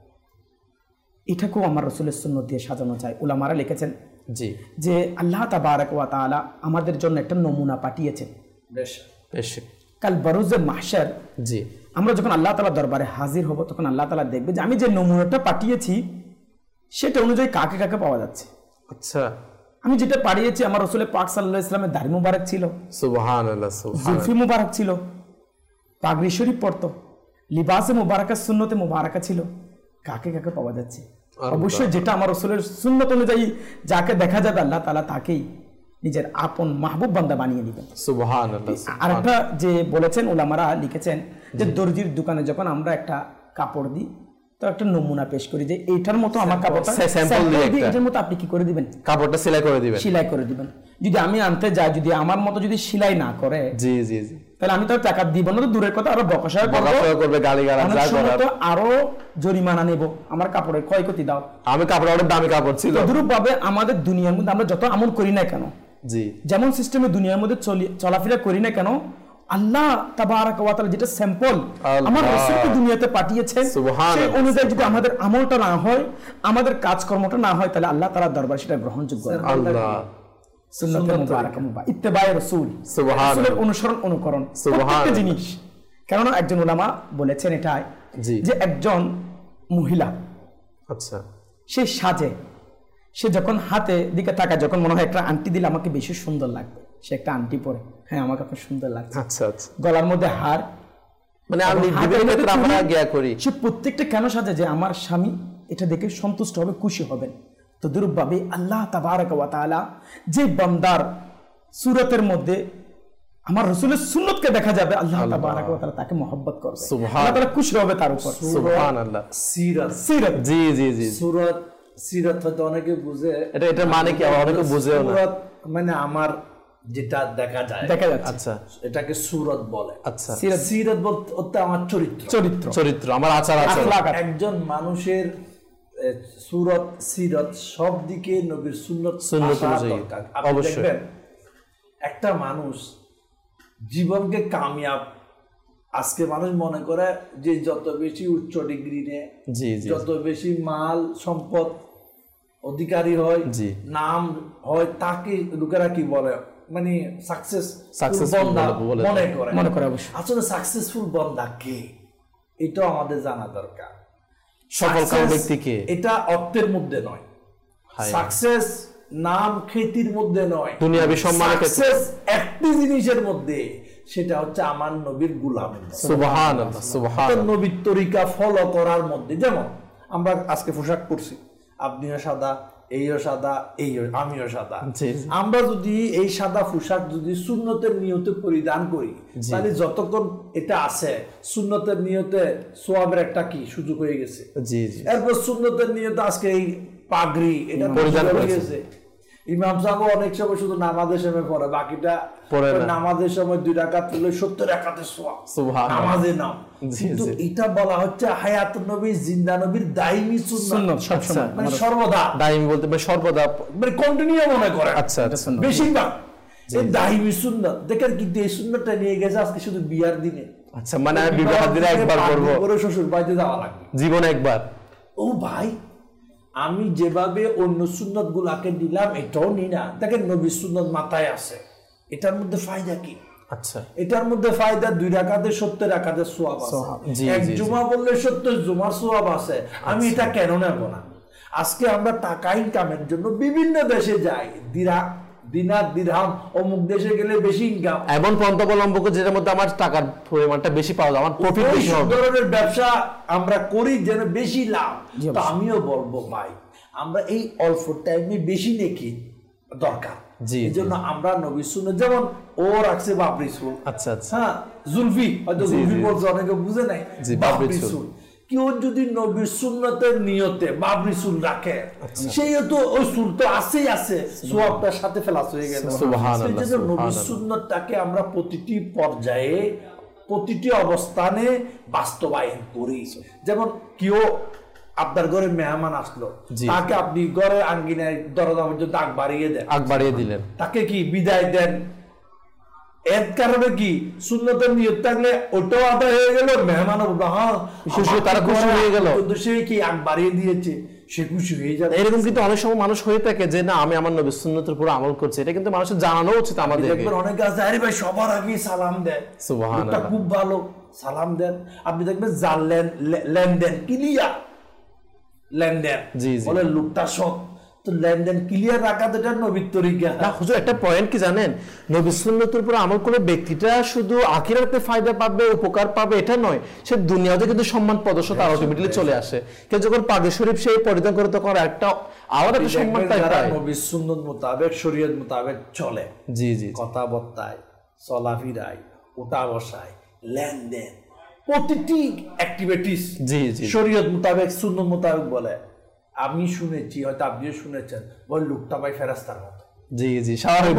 এটাকেও আমার রাসূলের সুন্নাত দিয়ে সাজানো চাই। উলামারা লিখেছেন জি যে আল্লাহ তাবারক ওয়া তাআলা আমাদের জন্য একটা নমুনা পাঠিয়েছেন। বেশ কাল বরুজে মাহশার, জি আমরা যখন আল্লাহ তাআলার দরবারে হাজির হব তখন আল্লাহ তাআলা দেখবে যে আমি যে নমুনাটা পাঠিয়েছি সেটা অনুযায়ী কাকে কাকে পাওয়া যাচ্ছে। আচ্ছা, আমি যেটা পাঠিয়েছি আমার রাসূল পাক সাল্লাল্লাহু আলাইহি ওয়াসাল্লামের দাড়ি মুবারক ছিল, সুবহানাল্লাহ, জুলফি মুবারক ছিল, পাগড়ি শরীফ পরতো, লিবাসে মুবারাকা সুন্নতে মুবারাকা ছিল, কাকে কাকে পাওয়া যাচ্ছে? অবশ্যই যেটা আমার রাসূলের সুন্নত অনুযায়ী যাকে দেখা যাবে আল্লাহ তাআলা তাকেই নিজের আপন মাহবুব বান্দা বানিয়ে দিবেন। সুবহানাল্লাহ। আরেকটা যে বলেছেন উলামারা লিখেছেন যে দর্জির দোকানে যখন আমরা একটা কাপড় দিই তো একটা নমুনা পেশ করি যে এইটার মতো আমার কাপড়টা স্যাম্পল দিয়ে এটার মতো আপনি কি করে দিবেন? কাপড়টা সেলাই করে দিবেন। যদি আমি আনতে যাই, যদি আমার মতো যদি সেলাই না করে, জি জি জি, তাহলে আমি তো টাকা দিব না, তো দূরের কথা আরো বকাশা করবে, গালিগালাজ যা করার, আরো জরিমানা নেব, আমার কাপড়ের ক্ষয়ক্ষতি দাও। আমি কাপড় অনেক দামি কাপড় ছিল। অনুরূপভাবে আমাদের দুনিয়ার মধ্যে আমরা যত আমল করি না কেন, জি যেমন সিস্টেমে দুনিয়ার মধ্যে চলাফেরা করি না কেন, আল্লাহ তাবারক ওয়া তাআলা যেটা স্যাম্পল আমার রাসূলকে দুনিয়াতে পাঠিয়েছেন সেই অনুযায়ী যদি আমাদের আমলটা না হয়, আমাদের কাজকর্মটা না হয়, তাহলে আল্লাহ তাআলার দরবারে সেটা গ্রহণযোগ্য না। আল্লাহ সুন্নাতে মুবারাকা ইত্তেবায়ে রাসূল, সুবহানাল্লাহ, রাসূলের অনুসরণ অনুকরণ প্রত্যেকটা জিনিস। কারণ একজন উলামা বলেছেন এটা যে একজন মহিলা, আচ্ছা, সে সাজে, সে যখন হাতে দিকে তাকায়, যখন মনে হয় একটা আংটি দিলে আমাকে বেশি সুন্দর লাগবে, সে একটা আংটি পরে, হ্যাঁ আমাকে আপনার সুন্দর লাগছে, আচ্ছা আচ্ছা, গলার মধ্যে হার, মানে আমরা গিয়া করি, সে প্রত্যেকটা কেন সাজে যে আমার স্বামী এটা দেখে সন্তুষ্ট হবে, খুশি হবেন। তো দুরূপভাবে আল্লাহ তাবারক ওয়া তাআলা যে বান্দার সূরতের মধ্যে আমার রাসূলের সুন্নতকে দেখা যাবে, আল্লাহ তাবারক ওয়া তাআলা তাকে মহব্বত করবে, আল্লাহ তাআলা খুশি হবে তার উপর। সুবহানাল্লাহ। সিরাত, জি জি জি, সিরাত হয়তো অনেকে বুঝে, এটা মানে কি, অনেকে বুঝেও না। মানে আমার যেটা দেখা যাচ্ছে, আচ্ছা, এটাকে সূরত বলে। আচ্ছা, সিরাত বলতে আমার চরিত্র, আমার আচার আচরণ। একজন মানুষের সূরত সিরাত সব দিকে নবীর সুন্নত অবশ্যই। একটা মানুষ জীবনকে কামিয়াব আজকে মানুষ মনে করে যে যত বেশি উচ্চ ডিগ্রি নেয়, জি জি যত বেশি মাল সম্পদ অধিকারী হয়, জি। নাম হয়, তাকে লোকেরা কি বলে মানে Successful বলে মনে করে অবশ্যই। আসলে সাকসেসফুল বন্দা কে এটাও আমাদের জানা দরকার। সফল কাম ব্যক্তি কে, এটা অর্থের মধ্যে নয়, সাকসেস নাম খ্যাতির মধ্যে নয়, দুনিয়াবি সম্মানের ক্ষেত্রে সাকসেস একটি জিনিসের মধ্যে, সেটা হচ্ছে আমার নবীর গোলামি। সুবহানাল্লাহ সুবহানাল্লাহ। নবীর তরিকা ফলো করার মধ্যে, যেমন আমরা আজকে পোশাক পরছি, আপনিও সাদা, এইও সাদা, আমিও সাদা। আমরা যদি এই সাদা পোশাক যদি সুন্নতের নিয়তে পরিধান করি, তাহলে যতক্ষণ এটা আছে সুন্নতের নিয়তে সোয়াবের একটা কি সুযোগ হয়ে গেছে। জি জি। এরপর সুন্নতের নিয়তে আজকে এই পাগড়ি এটা পরিধান হয়ে গেছে। ইমাম সাহেব অনেক সময় শুধু নামাজের সময় পড়ে, বাকিটা নামাজের সময় 2 রাকাত পড়লে 70 রাকাতের সওয়াব নামাজে নাম। কিন্তু এটা বলা হচ্ছে হায়াতুন নবী, জিন্দা নবীর দাইমি সুন্নাত, সব সময় মানে সর্বদা। দাইমি বলতে মানে সর্বদা মানে কন্টিনিউ মনে করে। আচ্ছা আচ্ছা। বেশিরভাগ এই দাইমি সুন্নাত দেখেন, কিন্তু এই সুন্নাতটা নিয়ে গেছে আজকে শুধু বিয়ার দিনে। আচ্ছা, মানে বিবাহ দিনে একবার করব, পরে শ্বশুর বাড়িতে যাওয়া লাগবে জীবনে একবার। ও ভাই, আমি যেভাবে অন্য সুন্নত গুলাকে দিলাম এটাও নি না। দেখেন নবীর সুন্নত মাথায় আছে, এটার মধ্যে ফায়দা কি? আচ্ছা, এটার মধ্যে ফায়দা 2 রাকাতে 70 রাকাতের সওয়াব আছে, এক জুমা বললে 70 জুমার সওয়াব আছে। আমি এটা কেন নেব না? আজকে আমরা টাকা ইনকামের জন্য বিভিন্ন দেশে যাই, দিনার দিরহাম অমুক দেশে গেলে বেশি ইনকাম, এমন পন্থা অবলম্বন করে যেটার মধ্যে আমার টাকার পরিমাণটা বেশি পাওয়া যায়, আমার প্রফিট বেশি হবে। ধরনের ব্যবসা আমরা করি যেন বেশি লাভ। তো আমিও বলবো ভাই, আমরা এই অল্প টাইমে বেশি নেকি দরকার। এই জন্য আমরা নবী সুন্নাত, যেমন ও রাখছে বাবরি চুল। আচ্ছা আচ্ছা। হ্যাঁ, জুলফি, হয়তো জুলফি বলছে, অনেকে বুঝে নাই বাবরি চুল। কেউ যদি নবীর সুন্নতের নিয়তে বাবরি চুল রাখে, সেই তো ওই চুল তো আছেই আছে, সওয়াবটার সাথে ফেলাস হয়ে গেল। সুবহানাল্লাহ। সেই জন্য নবীর সুন্নতটাকে আমরা প্রতিটি পর্যায়ে প্রতিটি অবস্থানে বাস্তবায়ন করি। যেমন কেউ আপনার ঘরে মেহমান আসলো, তাকে আপনি ঘরে আঙ্গিনায় দরজা পর্যন্ত আগ বাড়িয়ে দিলেন, তাকে কি বিদায় দেন। এর কারণে কি সুন্নতের নিয়ত থাকলে ওটাও আদায় হয়ে গেল, মেহমান তারা খুশি হয়ে গেল, সে কি আগ বাড়িয়ে দিয়েছে, সে খুশি হয়ে যাবে। এরকম কিন্তু অনেক সময় মানুষ হয়ে থাকে যে না আমি আমার নবীর সুন্নতের উপর আমল করছি, এটা কিন্তু মানুষের জানানো উচিত আমাদের। অনেকে আছে আরে ভাই সবার আগে সালাম দেন, সুবহানাল্লাহ, খুব ভালো সালাম দেন। আপনি দেখবেন যার লেনদেন ক্লিয়ার, লেনদেন বলে লোকটা সৎ, তো লেনদেন ক্লিয়ার রাখা তো নবীর তরিকা। না হুজুর, একটা পয়েন্ট কি জানেন, নবীর সুন্নতের উপর আমল করে ব্যক্তিটা শুধু আখিরাতে ফায়দা পাবে, উপকার পাবে এটা নয়, সে দুনিয়াতে কিন্তু সম্মান পদস্য তার অটোমেটিক্যালি চলে আসে। কেউ যখন পাগে শরীফ সেই পরিধান করে তখন একটা আবার একটা সম্মান পায়। নবীর সুন্নত মোতাবেক শরীয়ত মোতাবেক চলে, জি জি, কথাবার্তায়, চলাফেরায়, উঠা বসায়, লেনদেন, প্রতিটি অ্যাক্টিভিটিস জি জি শরীয়ত মোতাবেক সুন্নত মোতাবেক বলে। আমি শুনেছি, হয়তো আপনিও শুনেছেন, বল লোকটা ভাই ফেরেশতার মতো। জি জি, স্বাভাবিক,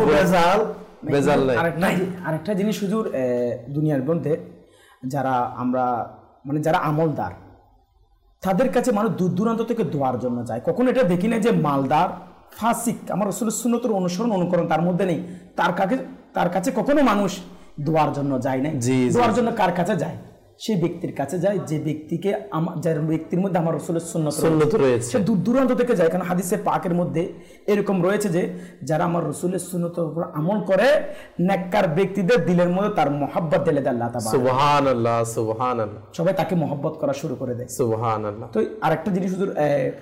বেজাল নাই। আরেকটা জিনিস হুজুর, দুনিয়ার মধ্যে যারা আমরা মানে যারা আমলদার, তাদের কাছে মানুষ দূর দূরান্ত থেকে দোয়ার জন্য যায়। কখনো এটা দেখি না যে মালদার ফাসিক আমার রাসূলের সুন্নতের অনুকরণ তার মধ্যে নেই, তার কাছে কখনো মানুষ দোয়ার জন্য যায় না। দোয়ার জন্য কার কাছে যায়? সেই ব্যক্তির কাছে যায় যে ব্যক্তিকে যার ব্যক্তির মধ্যে আমার রাসূলের সুন্নত রয়েছে, সে দূর দূরান্ত থেকে যায়। কারণ হাদিসে পাকের মধ্যে এরকম রয়েছে যে যারা আমার রাসূলের সুন্নতের উপর আমল করে, নেককার ব্যক্তিদের দিলের মধ্যে তার মহব্বত দিলে দেয় আল্লাহ তাআলা। সুবহানাল্লাহ সুবহানাল্লাহ, সবাই তাকে মহব্বত করা শুরু করে দেয়। সুবহানাল্লাহ। তো আরেকটা জিনিস হুজুর,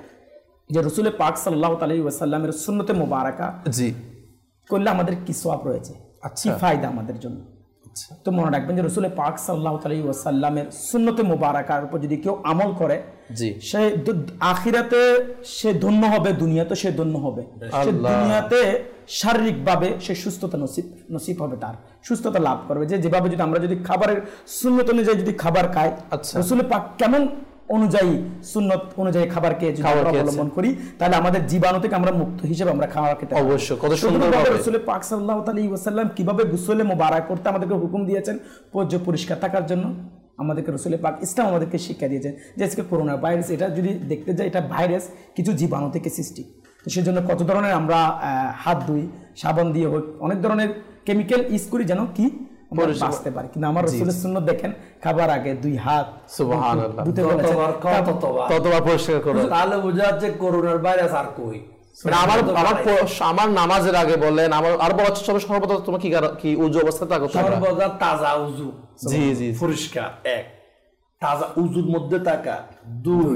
যে রাসূল পাক সাল্লাল্লাহু আলাইহি ওয়াসাল্লামের সুন্নতে মুবারাকা জি করলে আমাদের কি সওয়াব রয়েছে, কি ফায়দা আমাদের জন্য। তো মনে রাখবেন যে রাসূল পাক সাল্লাল্লাহু আলাইহি ওয়াসাল্লামের সুন্নতে মুবারাকার উপর যদি কেউ আমল করে, সে আখিরাতে সে ধন্য হবে, দুনিয়াতে সে ধন্য হবে। সে দুনিয়াতে শারীরিকভাবে সে সুস্থতা নসিব হবে, তার সুস্থতা লাভ করবে। যে যেভাবে যদি আমরা যদি খাবারের সুন্নত অনুযায়ী যদি খাবার খাই, রাসূল পাক কেমন অনুযায়ী সুন্নত অনুযায়ী খাবারকে যদি আমরা অবলম্বন করি, তাহলে আমাদের জীবাণু থেকে আমরা মুক্ত হিসেবে আমরা খাবার খেতে পারবো। অবশ্যই, কত সুন্দরভাবে রাসূল পাক সাল্লাল্লাহু আলাইহি ওয়াসাল্লাম কিভাবে গোসলে মোবারক করতে আমাদেরকে হুকুম দিয়েছেন, পরিষ্কার থাকার জন্য আমাদেরকে রাসূল পাক ইসলাম আমাদেরকে শিক্ষা দিয়েছেন। যে আজকে করোনা ভাইরাস, এটা যদি দেখতে যাই, এটা ভাইরাস কিছু জীবাণু থেকে সৃষ্টি। তো সেজন্য কত ধরনের আমরা হাত ধুই, সাবান দিয়ে হোক, অনেক ধরনের কেমিক্যাল ইউজ করি যেন কি আমরা বাঁচতে পারি। কিন্তু আমার রাসূলের সুন্নাত দেখেন, খাবার আগে 2 হাত সুবহানাল্লাহ ধুতে বলেছে, ততবার পরিষ্কার করো। তাহলে বোঝা যাচ্ছে করোনার ভাইরাস আর কই। আমার নামাজের আগে বললেন, আমার আর বলা হচ্ছে সর্বপ্রথম তোমার কি উযু অবস্থা থাকো, সর্বদা তাজা উযু, জি জি পরিষ্কার, 1 তাজা উযুর মধ্যে থাকা, 2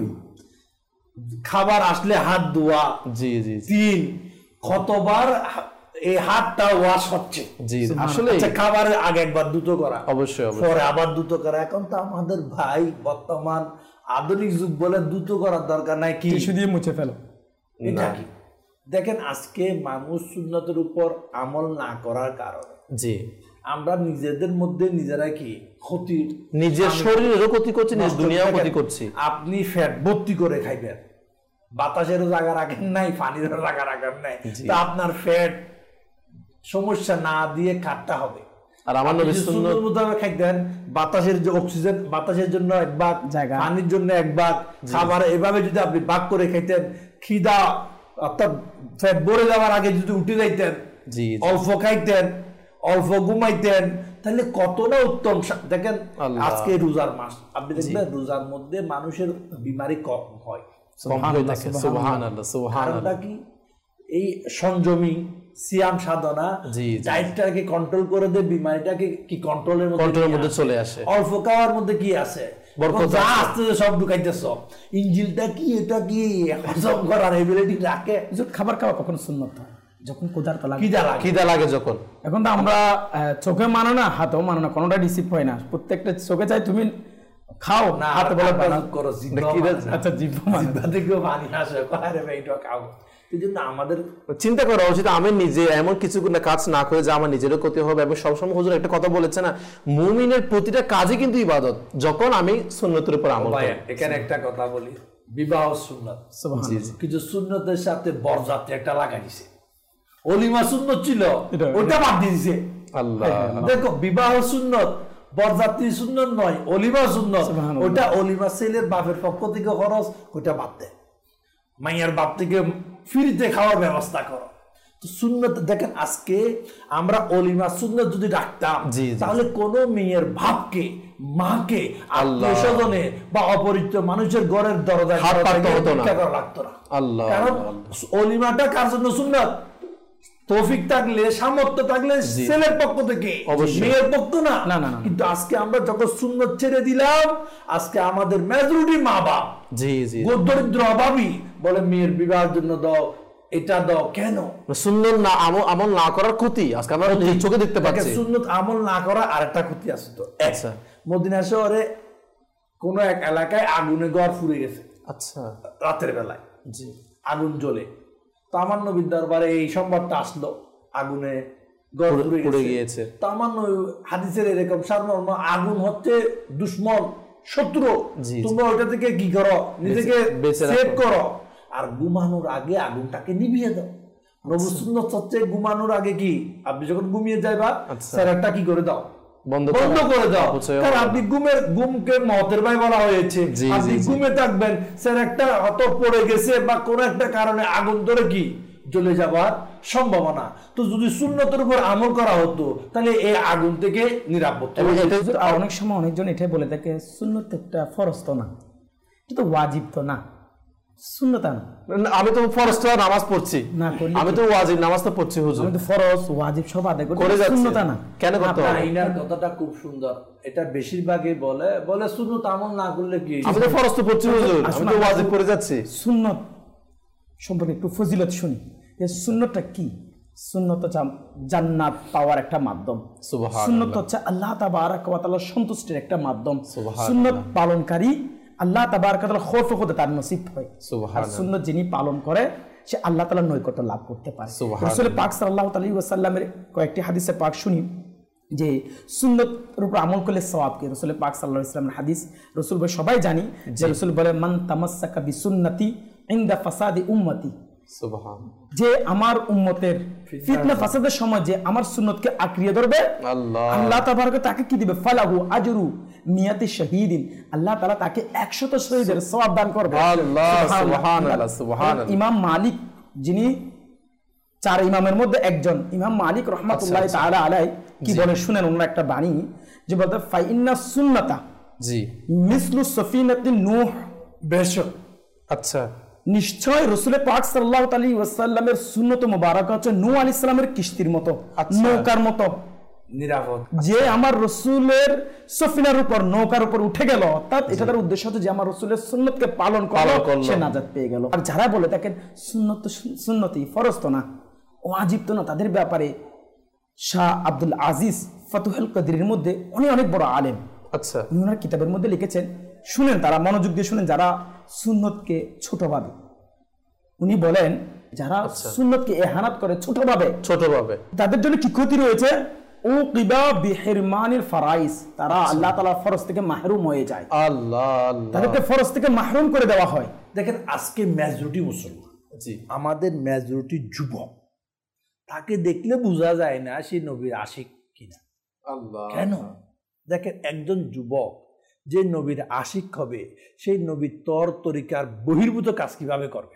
খাবার আসলে হাত ধোয়া, জি জি 3 কতবার এই হাতটা ওয়াশ হচ্ছে, জি আসলে খাবারের আগে একবার দুটো করা, অবশ্যই পরে আবার দুটো করা। এখন তো আমাদের ভাই বর্তমান আধুনিক যুগ বলে দুটো করার দরকার নাই, কি টিস্যু দিয়ে মুছে ফেলো। এটা কি দেখেন, আজকে মানুষ সুন্নতের উপর আমল না করার কারণে জি আমরা নিজেদের মধ্যে নিজেরা কি ক্ষতি, নিজের শরীরেরও ক্ষতি করছি, নিজের দুনিয়াও ক্ষতি করছি। আপনি ফ্যাট ভর্তি করে খাইবেন, বাতাসেরও জায়গা রাখেন নাই, পানিরও জায়গা রাখেন নাই, তা আপনার ফ্যাট সমস্যা না দিয়ে কাটতে হবে। আর আমার নবী সুন্নাত মোতাবেক খাইতেন, বাতাসের যে অক্সিজেন, বাতাসের জন্য 1 ভাগ, পানির জন্য 1 ভাগ, খাবার এভাবে যদি আপনি ভাগ করে খাইতেন, খিদা অর্থাৎ ফ্যাট ভরে যাওয়ার আগে যদি উঠে যাইতেন, অল্প খাইতেন, অল্প ঘুমাইতেন, তাহলে কতটা উত্তম। দেখেন আজকে রোজার মাস, আপনি দেখবেন রোজার মধ্যে মানুষের বিমারি কম হয়, সুবহানাল্লাহ সুবহানাল্লাহ। কি এই সংযমী সিয়াম সাধনা ডায়েটটাকে কন্ট্রোল করে দেয়, বিমারিটাকে কি কন্ট্রোলের মধ্যে চলে আসে। অল্প খাওয়ার মধ্যে কি আছে, আস্তে সব ঢুকাইতেছ, ইঞ্জিলটা কি এটা কি হজম করার এবিলিটি রাখে। খাবার খাওয়া কখন সুন্নত হয়? যখন খিদা লাগে যখন। এখন তো আমরা চোখে মানো না, হাতেও মানো না, কোনোটা রিসিভ হয় না, প্রত্যেকটা চোখে চাই তুমি খাও না, হাতে বলে করো, আচ্ছা জিহ্বা থেকে পানি আসে, এইটা খাও। আমাদের চিন্তা করা উচিত, আমি নিজে এমন কিছু কাজ না করে যে আমার নিজেরও ক্ষতি হবে। এবং সবসময় হুজুর একটা কথা বলেছে না, মুমিনের প্রতিটা কাজই কিন্তু ইবাদত, যখন আমি সুন্নতের উপর আমল করি। এখানে একটা কথা বলি, বিবাহ সুন্নত, কিছু সুন্নতের সাথে বরযাত্রী একটা লাগাই দিছে, অলিমা সুন্নত ছিল ওটা বাদ দিয়ে দিছে। আল্লাহ, দেখো বিবাহ সুন্নত, বরযাত্রী সুন্নত নয়, অলিমা সুন্নত। ওটা অলিমা ছেলের বাপের পক্ষ থেকে খরচ, ওটা বাদ দেয়, মাইয়ার বাপ থেকে ফ্রিতে খাওয়ার ব্যবস্থা করো। তো সুন্নত দেখেন, আজকে আমরা অলিমা সুন্নত যদি রাখতাম, তাহলে কোন মেয়ের ভাবকে, মাকে, আত্মীয় স্বজনে বা অপরিচিত মানুষের ঘরের দরজায় লাগতো না। কারণ অলিমাটা কার জন্য সুন্নত? তৌফিক থাকলে, সামর্থ্য থাকলে ছেলের পক্ষ থেকে, মেয়ের পক্ষ না। কিন্তু আজকে আমরা যখন সুন্নত ছেড়ে দিলাম, আজকে আমাদের মেজরিটি মা বাপ দরিদ্র অভাবী বলে মেয়ের বিবাহের জন্য দাও, এটা দাও। কেন? সুন্নত না আমল না করার ক্ষতি আজকে আমরা চোখে দেখতে পাচ্ছি। সুন্নত আমল না করা আরেকটা ক্ষতি আছে। তো মদিনা শহরে কোন এক এলাকায় আগুনে ঘর পুড়ে গেছে, আচ্ছা, রাতের বেলায় আগুন জ্বলে। তো আমার নবীর দরবারে এই সংবাদটা আসলো, আগুনে ঘর পুড়ে গিয়েছে। তো আমার হাদিসের এরকম সারমর্ম, আগুন হচ্ছে দুশ্মন, শত্রু, তোমরা ওইটা থেকে কি করো, নিজেকে সেভ করো, আর ঘুমানোর আগে আগুনটাকে নিভিয়ে দাও। নবী সুন্নাত হচ্ছে ঘুমানোর আগে কি, আপনি যখন ঘুমিয়ে যাইবা সেরাটা কি করে দাও, বন্ধ করে দাও। কারণ আপনি ঘুমকে মতের ভাই বলা হয়েছে, আপনি ঘুমে থাকবেন, স্যার একটা হত পড়ে গেছে বা কোন একটা কারণে আগুন ধরে কি জ্বলে যাওয়ার সম্ভাবনা। তো যদি সুন্নতের উপর আমল করা হতো, তাহলে এই আগুন থেকে নিরাপদ। অনেক সময় অনেকজন এটাই বলে থাকে, সুন্নত একটা ফরজ তো না, এটা তো ওয়াজিব তো না, সুন্নত না। আমি তো ফরজ নামাজ পড়ছি না, আমি তো ওয়াজিব নামাজ তো পড়ছি হুজুর, আমি তো ফরজ ওয়াজিব সব আদায় করে যাচ্ছি, সুন্নত না। কেন করতে হবে? ইনার কথাটা খুব সুন্দর, এটা বেশিরভাগই বলে সুন্নত আমল না করলে কি, আমি তো ফরজ তো পড়ছি হুজুর, আমি তো ওয়াজিব করে যাচ্ছি। সুন্নত সম্পর্কে একটু ফজিলত শুনি, যে সুন্নতটা কি? সুন্নত জান্নাত পাওয়ার একটা মাধ্যম, সুন্নত হচ্ছে আল্লাহ তাবারক ওয়া তাআলার সন্তুষ্টির একটা মাধ্যম। সুন্নত পালনকারী আল্লাহ তাবারক ওয়া তাআলা খৌফ হতে তার নসিব হয়। আর সুন্নত যিনি পালন করে সে আল্লাহ তাআলার নৈকট্য লাভ করতে পারে। রাসূল পাক সাল্লাল্লাহু আলাইহি ওয়াসাল্লামের কয়েকটি হাদিসে পাক শুনি যে সুন্নতের উপর আমল করলে সওয়াব কি। রাসূল পাক সাল্লাল্লাহু আলাইহি ওয়াসাল্লামের হাদিস, রাসূল সবাই জানি যে রাসূল বলে, মান তামাসসাকা বিসুন্নতি ইনদা ফাসাদি উম্মতি, যে আমার উম্মতের ফিতনা ফাসাদের সময় যে আমার সুন্নতকে আঁকড়িয়ে ধরবে, আল্লাহ তাবারক তাকে কি দিবে? ফালাহু আজরু মিয়াতি শাহীদিন, আল্লাহ তাআলা তাকে 100 শহীদের সওয়াব দান করবে। সুবহানাল্লাহ সুবহানাল্লাহ। ইমাম মালিক, যিনি 4 ইমামের মধ্যে একজন, ইমাম মালিক রাহমাতুল্লাহি তাআলা আলাইহি, কি বলে শুনেন ওনার একটা বাণী, যে বলতে ফাইন্না সুন্নাতা জি মিসলু সফিনাতি নূহ, বেশক। আচ্ছা নিশ্চয় রাসূল পাক সাল্লাল্লাহু আলাইহি ওয়াসাল্লামের সুন্নত মুবারক হচ্ছে নূহ আলাইহিস সালামের কিস্তির মতো, নৌকার মতো নিরাপদ। যে আমার রসুলের সফিনার উপর, নৌকার উপর উঠে গেল, অর্থাৎ এটা তার উদ্দেশ্য হচ্ছে যে আমার রসুলের সুন্নতকে পালন করলো, সে নাজাত পেয়ে গেল। আর যারা বলে দেখেন সুন্নত তো সুন্নতি, ফরজ তো না, ওয়াজিব তো না, তাদের ব্যাপারে শাহ আব্দুল আজিজ ফাতুহুল কদিরের মধ্যে উনি অনেক বড় আলেম, আচ্ছা উনি ওনার কিতাবের মধ্যে লিখেছেন, শুনেন তারা মনোযোগ দিয়ে শুনেন, যারা সুন্নতকে ছোট ভাবে, উনি বলেন যারা সুন্নতকে ইহানাত করে ছোট ভাবে তাদের জন্য কি ক্ষতি রয়েছে, উকিবা বিহিরমানিল ফারাইজ, তারা আল্লাহ তাআলার ফরজ থেকে মাহরুম হয়ে যায়, আল্লাহ আল্লাহ, তাদেরকে ফরজ থেকে মাহরুম করে দেওয়া হয়। দেখেন আজকে মেজরিটি মুসলমান, জি আমাদের মেজরিটি যুবক, তাকে দেখলে বোঝা যায় না সে নবীর আশিক কিনা। আল্লাহ কেন? দেখেন একজন যুবক যে নবীর আশিক হবে, সেই নবীর তর তরিকার বহির্ভূত কাজ কিভাবে করবে?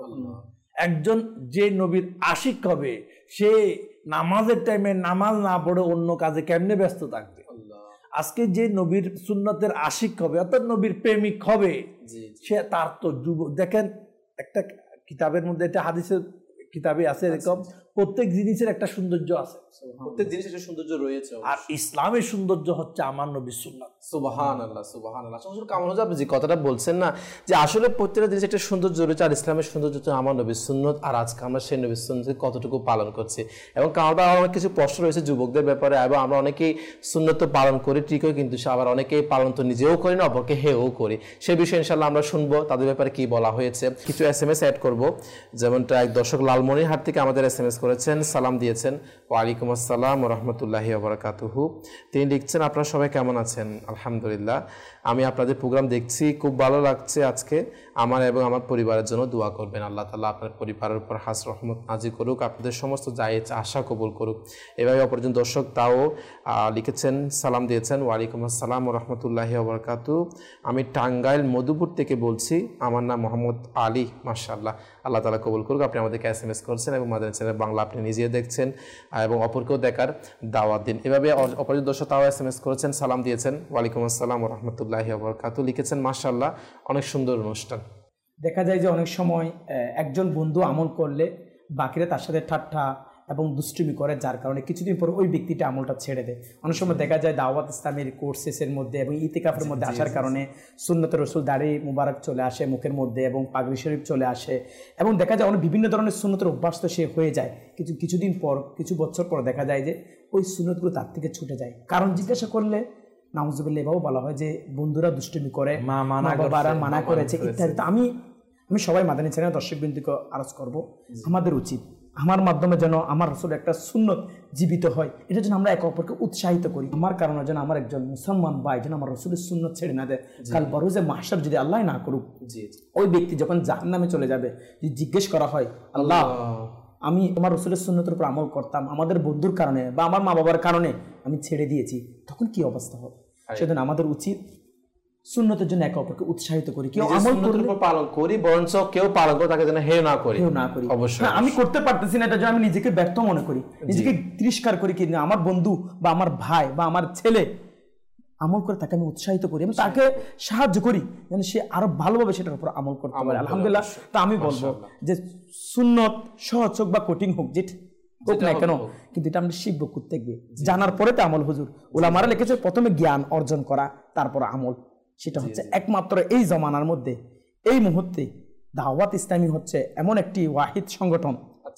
একজন যে নবীর আশিক হবে, সে নামাজের টাইমে নামাজ না পড়ে অন্য কাজে কেমনে ব্যস্ত থাকবে? আজকে যে নবীর সুন্নতের আশিক হবে, অর্থাৎ নবীর প্রেমিক হবে, সে তার তো যুবক। দেখেন একটা কিতাবের মধ্যে, এটা হাদিসের কিতাবে আছে, এরকম প্রত্যেক জিনিসের একটা সৌন্দর্য আছে, প্রত্যেক জিনিসের একটা সৌন্দর্য রয়েছে, আর ইসলামের সৌন্দর্য হচ্ছে আমার নবীর সুন্নাত। সুবহানাল্লাহ সুবহানাল্লাহ। কামরুল আপনি যে কথাটা বলছেন না, যে আসলে প্রত্যেকটা জিনিস একটা সৌন্দর্য রয়েছে, আর ইসলামের সৌন্দর্য হচ্ছে আমার নবীর সুন্নত, আর আজকে আমরা সেই নবীর সুন্নত কতটুকু পালন করছি। এবং কারণ অনেক কিছু প্রশ্ন রয়েছে যুবকদের ব্যাপারে, এবং আমরা অনেকেই সুন্নত পালন করি ঠিকই, কিন্তু আবার অনেকেই পালন তো নিজেও করি না, অপরকে হেও করি। সেই বিষয়ে ইনশাল্লাহ আমরা শুনবো তাদের ব্যাপারে কি বলা হয়েছে। কিছু SMS অ্যাড করবো, যেমনটা এক দর্শক লালমনিরহাট থেকে আমাদের SMS করেছেন, সালাম দিয়েছেন, ওয়ালাইকুম আসসালাম ওয়া রাহমাতুল্লাহি ওয়া বারাকাতুহু। তিনি লিখছেন, আপনারা সবাই কেমন আছেন? আলহামদুলিল্লাহ, আমি আপনাদের প্রোগ্রাম দেখছি, খুব ভালো লাগছে। আজকে আমার এবং আমার পরিবারের জন্য দোয়া করবেন, আল্লাহ তাআলা আপনার পরিবারের উপর হাস রহমত নাজিল করুক, আপনাদের সমস্ত জায়েজ আশা কবুল করুক। এভাবে অপরজন দর্শক তাও লিখেছেন, সালাম দিয়েছেন, ওয়ালাইকুম আসসালাম ওয়া রাহমাতুল্লাহি ওয়া বারাকাতুহু। আমি টাঙ্গাইল মধুপুর থেকে বলছি, আমার নাম মোহাম্মদ আলী। মাশাআল্লাহ, আল্লাহ তাআলা কবুল করুক। আপনি আমাদেরকে SMS করছেন এবং মাদানী চ্যানেল বাংলা আপনি নিজে দেখছেন এবং অপরকেও দেখার দাওয়াত দিন। এভাবে অপরজন দর্শক তাও SMS করেছেন, সালাম দিয়েছেন, ওয়ালাইকুম আসসালাম ওয়া রাহমাতুল্লাহি ওয়া বারাকাতুহু, লিখেছেন মাশাআল্লাহ অনেক সুন্দর অনুষ্ঠান। দেখা যায় যে অনেক সময় একজন বন্ধু আমল করলে বাকিরা তার সাথে ঠাট্টা এবং দুষ্টুমি করে, যার কারণে কিছুদিন পর ওই ব্যক্তিটা আমলটা ছেড়ে দেয়। অনেক সময় দেখা যায় দাওয়াত ইসলামের কোর্সেসের মধ্যে এবং ইতিকাফের মধ্যে আসার কারণে সুন্নতে রসুল দাড়ি মুবারক চলে আসে মুখের মধ্যে এবং পাগড়ি শরীফ চলে আসে, এবং দেখা যায় অনেক বিভিন্ন ধরনের সুন্নতের অভ্যাস তো সে হয়ে যায়, কিছুদিন পর, কিছু বছর পর দেখা যায় যে ওই সুন্নতগুলো তার থেকে ছুটে যায়। কারণ জিজ্ঞাসা করলে নাউজুবিল্লাহ এভাবেও বলা হয় যে বন্ধুরা দুষ্টুমি করে, মা বাবারা মানা করেছে ইত্যাদি। আমি সবাই মাদানী চ্যানেল দর্শকবৃন্দকে আরজ করব, আমাদের উচিত আমার মাধ্যমে যেন আমার রাসূলের একটা সুন্নত জীবিত হয়, এটা যেন আমরা একে অপরকে উৎসাহিত করি। আমার কারণে যেন আমার একজন মুসলমান ভাই যেন আমার রাসূলের সুন্নত ছেড়ে না দেয়। কাল বরোজে মাহশর যদি আল্লাহ না করুক, ওই ব্যক্তি যখন জাহান্নামে চলে যাবে, যদি জিজ্ঞেস করা হয়, আল্লাহ আমি আমার রাসূলের সুন্নতের উপর আমল করতাম, আমাদের বন্ধুর কারণে বা আমার মা বাবার কারণে আমি ছেড়ে দিয়েছি, তখন কি অবস্থা হবে? সেদিন আমাদের উচিত সুন্নতের জন্য একে অপরকে উৎসাহিত করি, কেউ আমল করলে পালন করি, বরঞ্চ কেউ পালন করে তাকে যেন হেয় না করি। অবশ্যই আমি করতে পারতেছি না, এটা যেন আমি নিজেকে ব্যর্থ মনে করি, নিজেকে তিরস্কার করি, কি আমার বন্ধু বা আমার ভাই বা আমার ছেলে আমল করে তাকে আমি উৎসাহিত করি, আমি তাকে সাহায্য করি যেন সে আরো ভালোভাবে সেটার উপর আমল করতে পারে। আলহামদুলিল্লাহ। তো আমি বলবো যে সুন্নত সহজ হোক বা কঠিন হোক, যেটা হোক না কেন, কিন্তু এটা আমরা শিখবো করতে গিয়ে, জানার পরে তো আমল। হুজুর উলামারা লিখেছে প্রথমে জ্ঞান অর্জন করা, তারপর আমল। সেটা হচ্ছে একমাত্র এই জমানার মধ্যে, এই মুহূর্তে দাওয়াত ইসলামী হচ্ছে এমন একটি ওয়াহিদ সংগঠন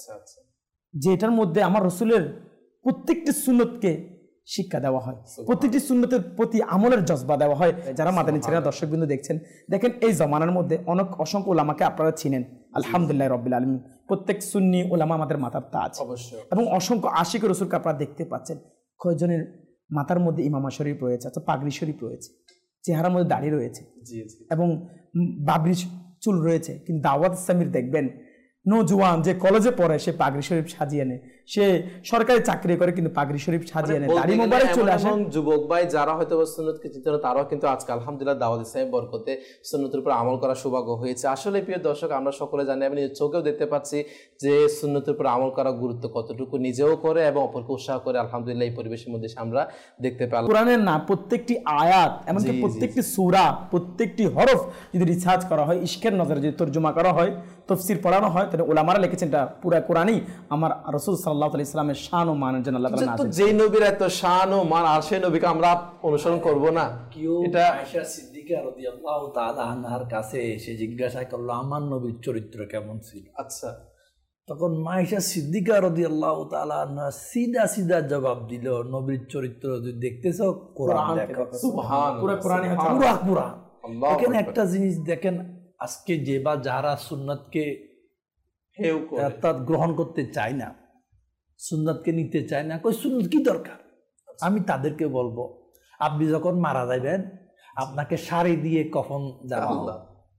যেটার মধ্যে আমার রাসূলের প্রত্যেকটি সুন্নতকে শিক্ষা দেওয়া হয়, প্রত্যেকটি সুন্নতের প্রতি আমলের জজবা দেওয়া হয়। যারা মাদানী চ্যানেল দর্শকবৃন্দ দেখছেন, দেখেন এই জমানার মধ্যে অসংখ্য উলামাকে আপনারা চিনেন, আলহামদুলিল্লাহ রাব্বিল আলামিন। প্রত্যেক সুন্নি উলামা আমাদের মাথার তাজ, এবং অসংখ্য আশিক রাসূলকে আপনারা দেখতে পাচ্ছেন। কয়জনের মাথার মধ্যে ইমামা শরীফ রয়েছে, অর্থাৎ পাগড়ি শরীফ রয়েছে, চেহারার মধ্যে দাড়ি রয়েছে এবং বাবরি চুল রয়েছে। কিন্তু দাওয়াত ইসলামীর দেখবেন নজওয়ান যে কলেজে পড়ে, সে পাগড়ি শরীফ সাজিয়ে নেয়, সে সরকারি চাকরি করে কিন্তু পাগড়ি শরীফ সাজিয়ে নেয়, দাড়ি মোবারক চলে আসে। যুবক ভাই যারা হয়তো সুন্নতকে চিন্তা করে তারাও কিন্তু আজকে আলহামদুলিল্লাহ দাওয়াত ইসলামের বরকতে সুন্নতের উপর আমল করার সৌভাগ্য হয়েছে। আসলে প্রিয় দর্শক, আমরা সকলে জানি, আমি নিজের চোখেও দেখতে পাচ্ছি যে সুন্নতের উপর আমল করার গুরুত্ব কতটুকু, নিজেও করে এবং অপরকে উৎসাহ করে। আলহামদুলিল্লাহ এই পরিবেশের মধ্যে আমরা দেখতে পেলাম। কোরআনের না প্রত্যেকটি আয়াত, এমনকি প্রত্যেকটি সূরা, প্রত্যেকটি হরফ যদি রিসার্চ করা হয়, ইশকের নজরে যদি তর্জমা করা হয়, তাফসীর পড়ানো হয়, তাহলে উলামারা লিখেছেন এটা পুরো কোরআনই আমার রাসূল সাল্লাল্লাহু আলাইহি ওয়াসাল্লামের শান ও মানের জন্য আল্লাহ তাআলা নাযিল। যেই নবীর এত শান ও মান, আর সেই নবীকে আমরা অনুসরণ করব না? এটা আয়েশা সিদ্দিকা রাদিয়াল্লাহু তাআলা আনহার কাছে এসে জিজ্ঞাসা করলো আমার নবীর চরিত্র কেমন ছিল। আচ্ছা, তখন আয়েশা সিদ্দিকা রাদিয়াল্লাহু তাআলা আনহা সিধা সিধা জবাব দিল, নবীর চরিত্র যদি দেখতেছো কোরআন দেখো। সুবহানাল্লাহ, পুরো কোরআনই হচ্ছে পুরো কোরআন। এখানে একটা জিনিস দেখেন, আজকে যে বা যারা সুন্নাতকে অর্থাৎ গ্রহণ করতে চায় না, সুন্নাতকে নিতে চায় না, কই সুন্নাত কি দরকার, আমি তাদেরকে বলবো আপনি যখন মারা যাবেন আপনাকে শাড়ি দিয়ে কফন দেওয়া হবে,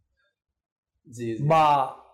বা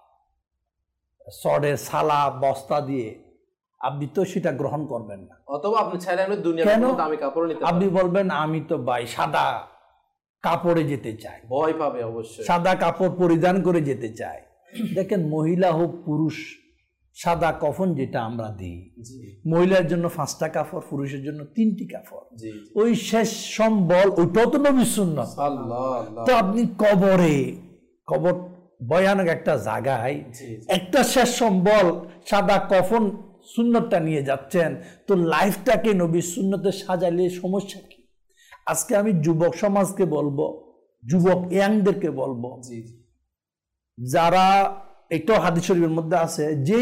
সডের সালা বস্তা দিয়ে, আপনি তো সেটা গ্রহণ করবেন না। অথবা আপনি চাইলে দুনিয়ার দামি কাপড় নিতে, আপনি বলবেন আমি তো ভাই সাদা কাপড়ে যেতে চাই, ভয় পাবে অবশ্যই, সাদা কাপড় পরিধান করে যেতে চাই। দেখেন মহিলা হোক পুরুষ, সাদা কফন যেটা আমরা দিই, মহিলার জন্য 5টা কাপড়, পুরুষের জন্য 3টি কাপড়, ওই শেষ সম্বল, ওইটাও তো নবীর সুন্নাত। তো আপনি কবরে, কবর ভয়ানক একটা জায়গায় একটা শেষ সম্বল সাদা কফন সুন্নতটা নিয়ে যাচ্ছেন, তো লাইফটাকে নবীর সুন্নতে সাজাইলে সমস্যা কি? আজকে আমি যুবক সমাজকে বলবো, যুবক ইয়াংদেরকে বলবো, যারা এটাও হাদিস শরীফের মধ্যে আছে, যে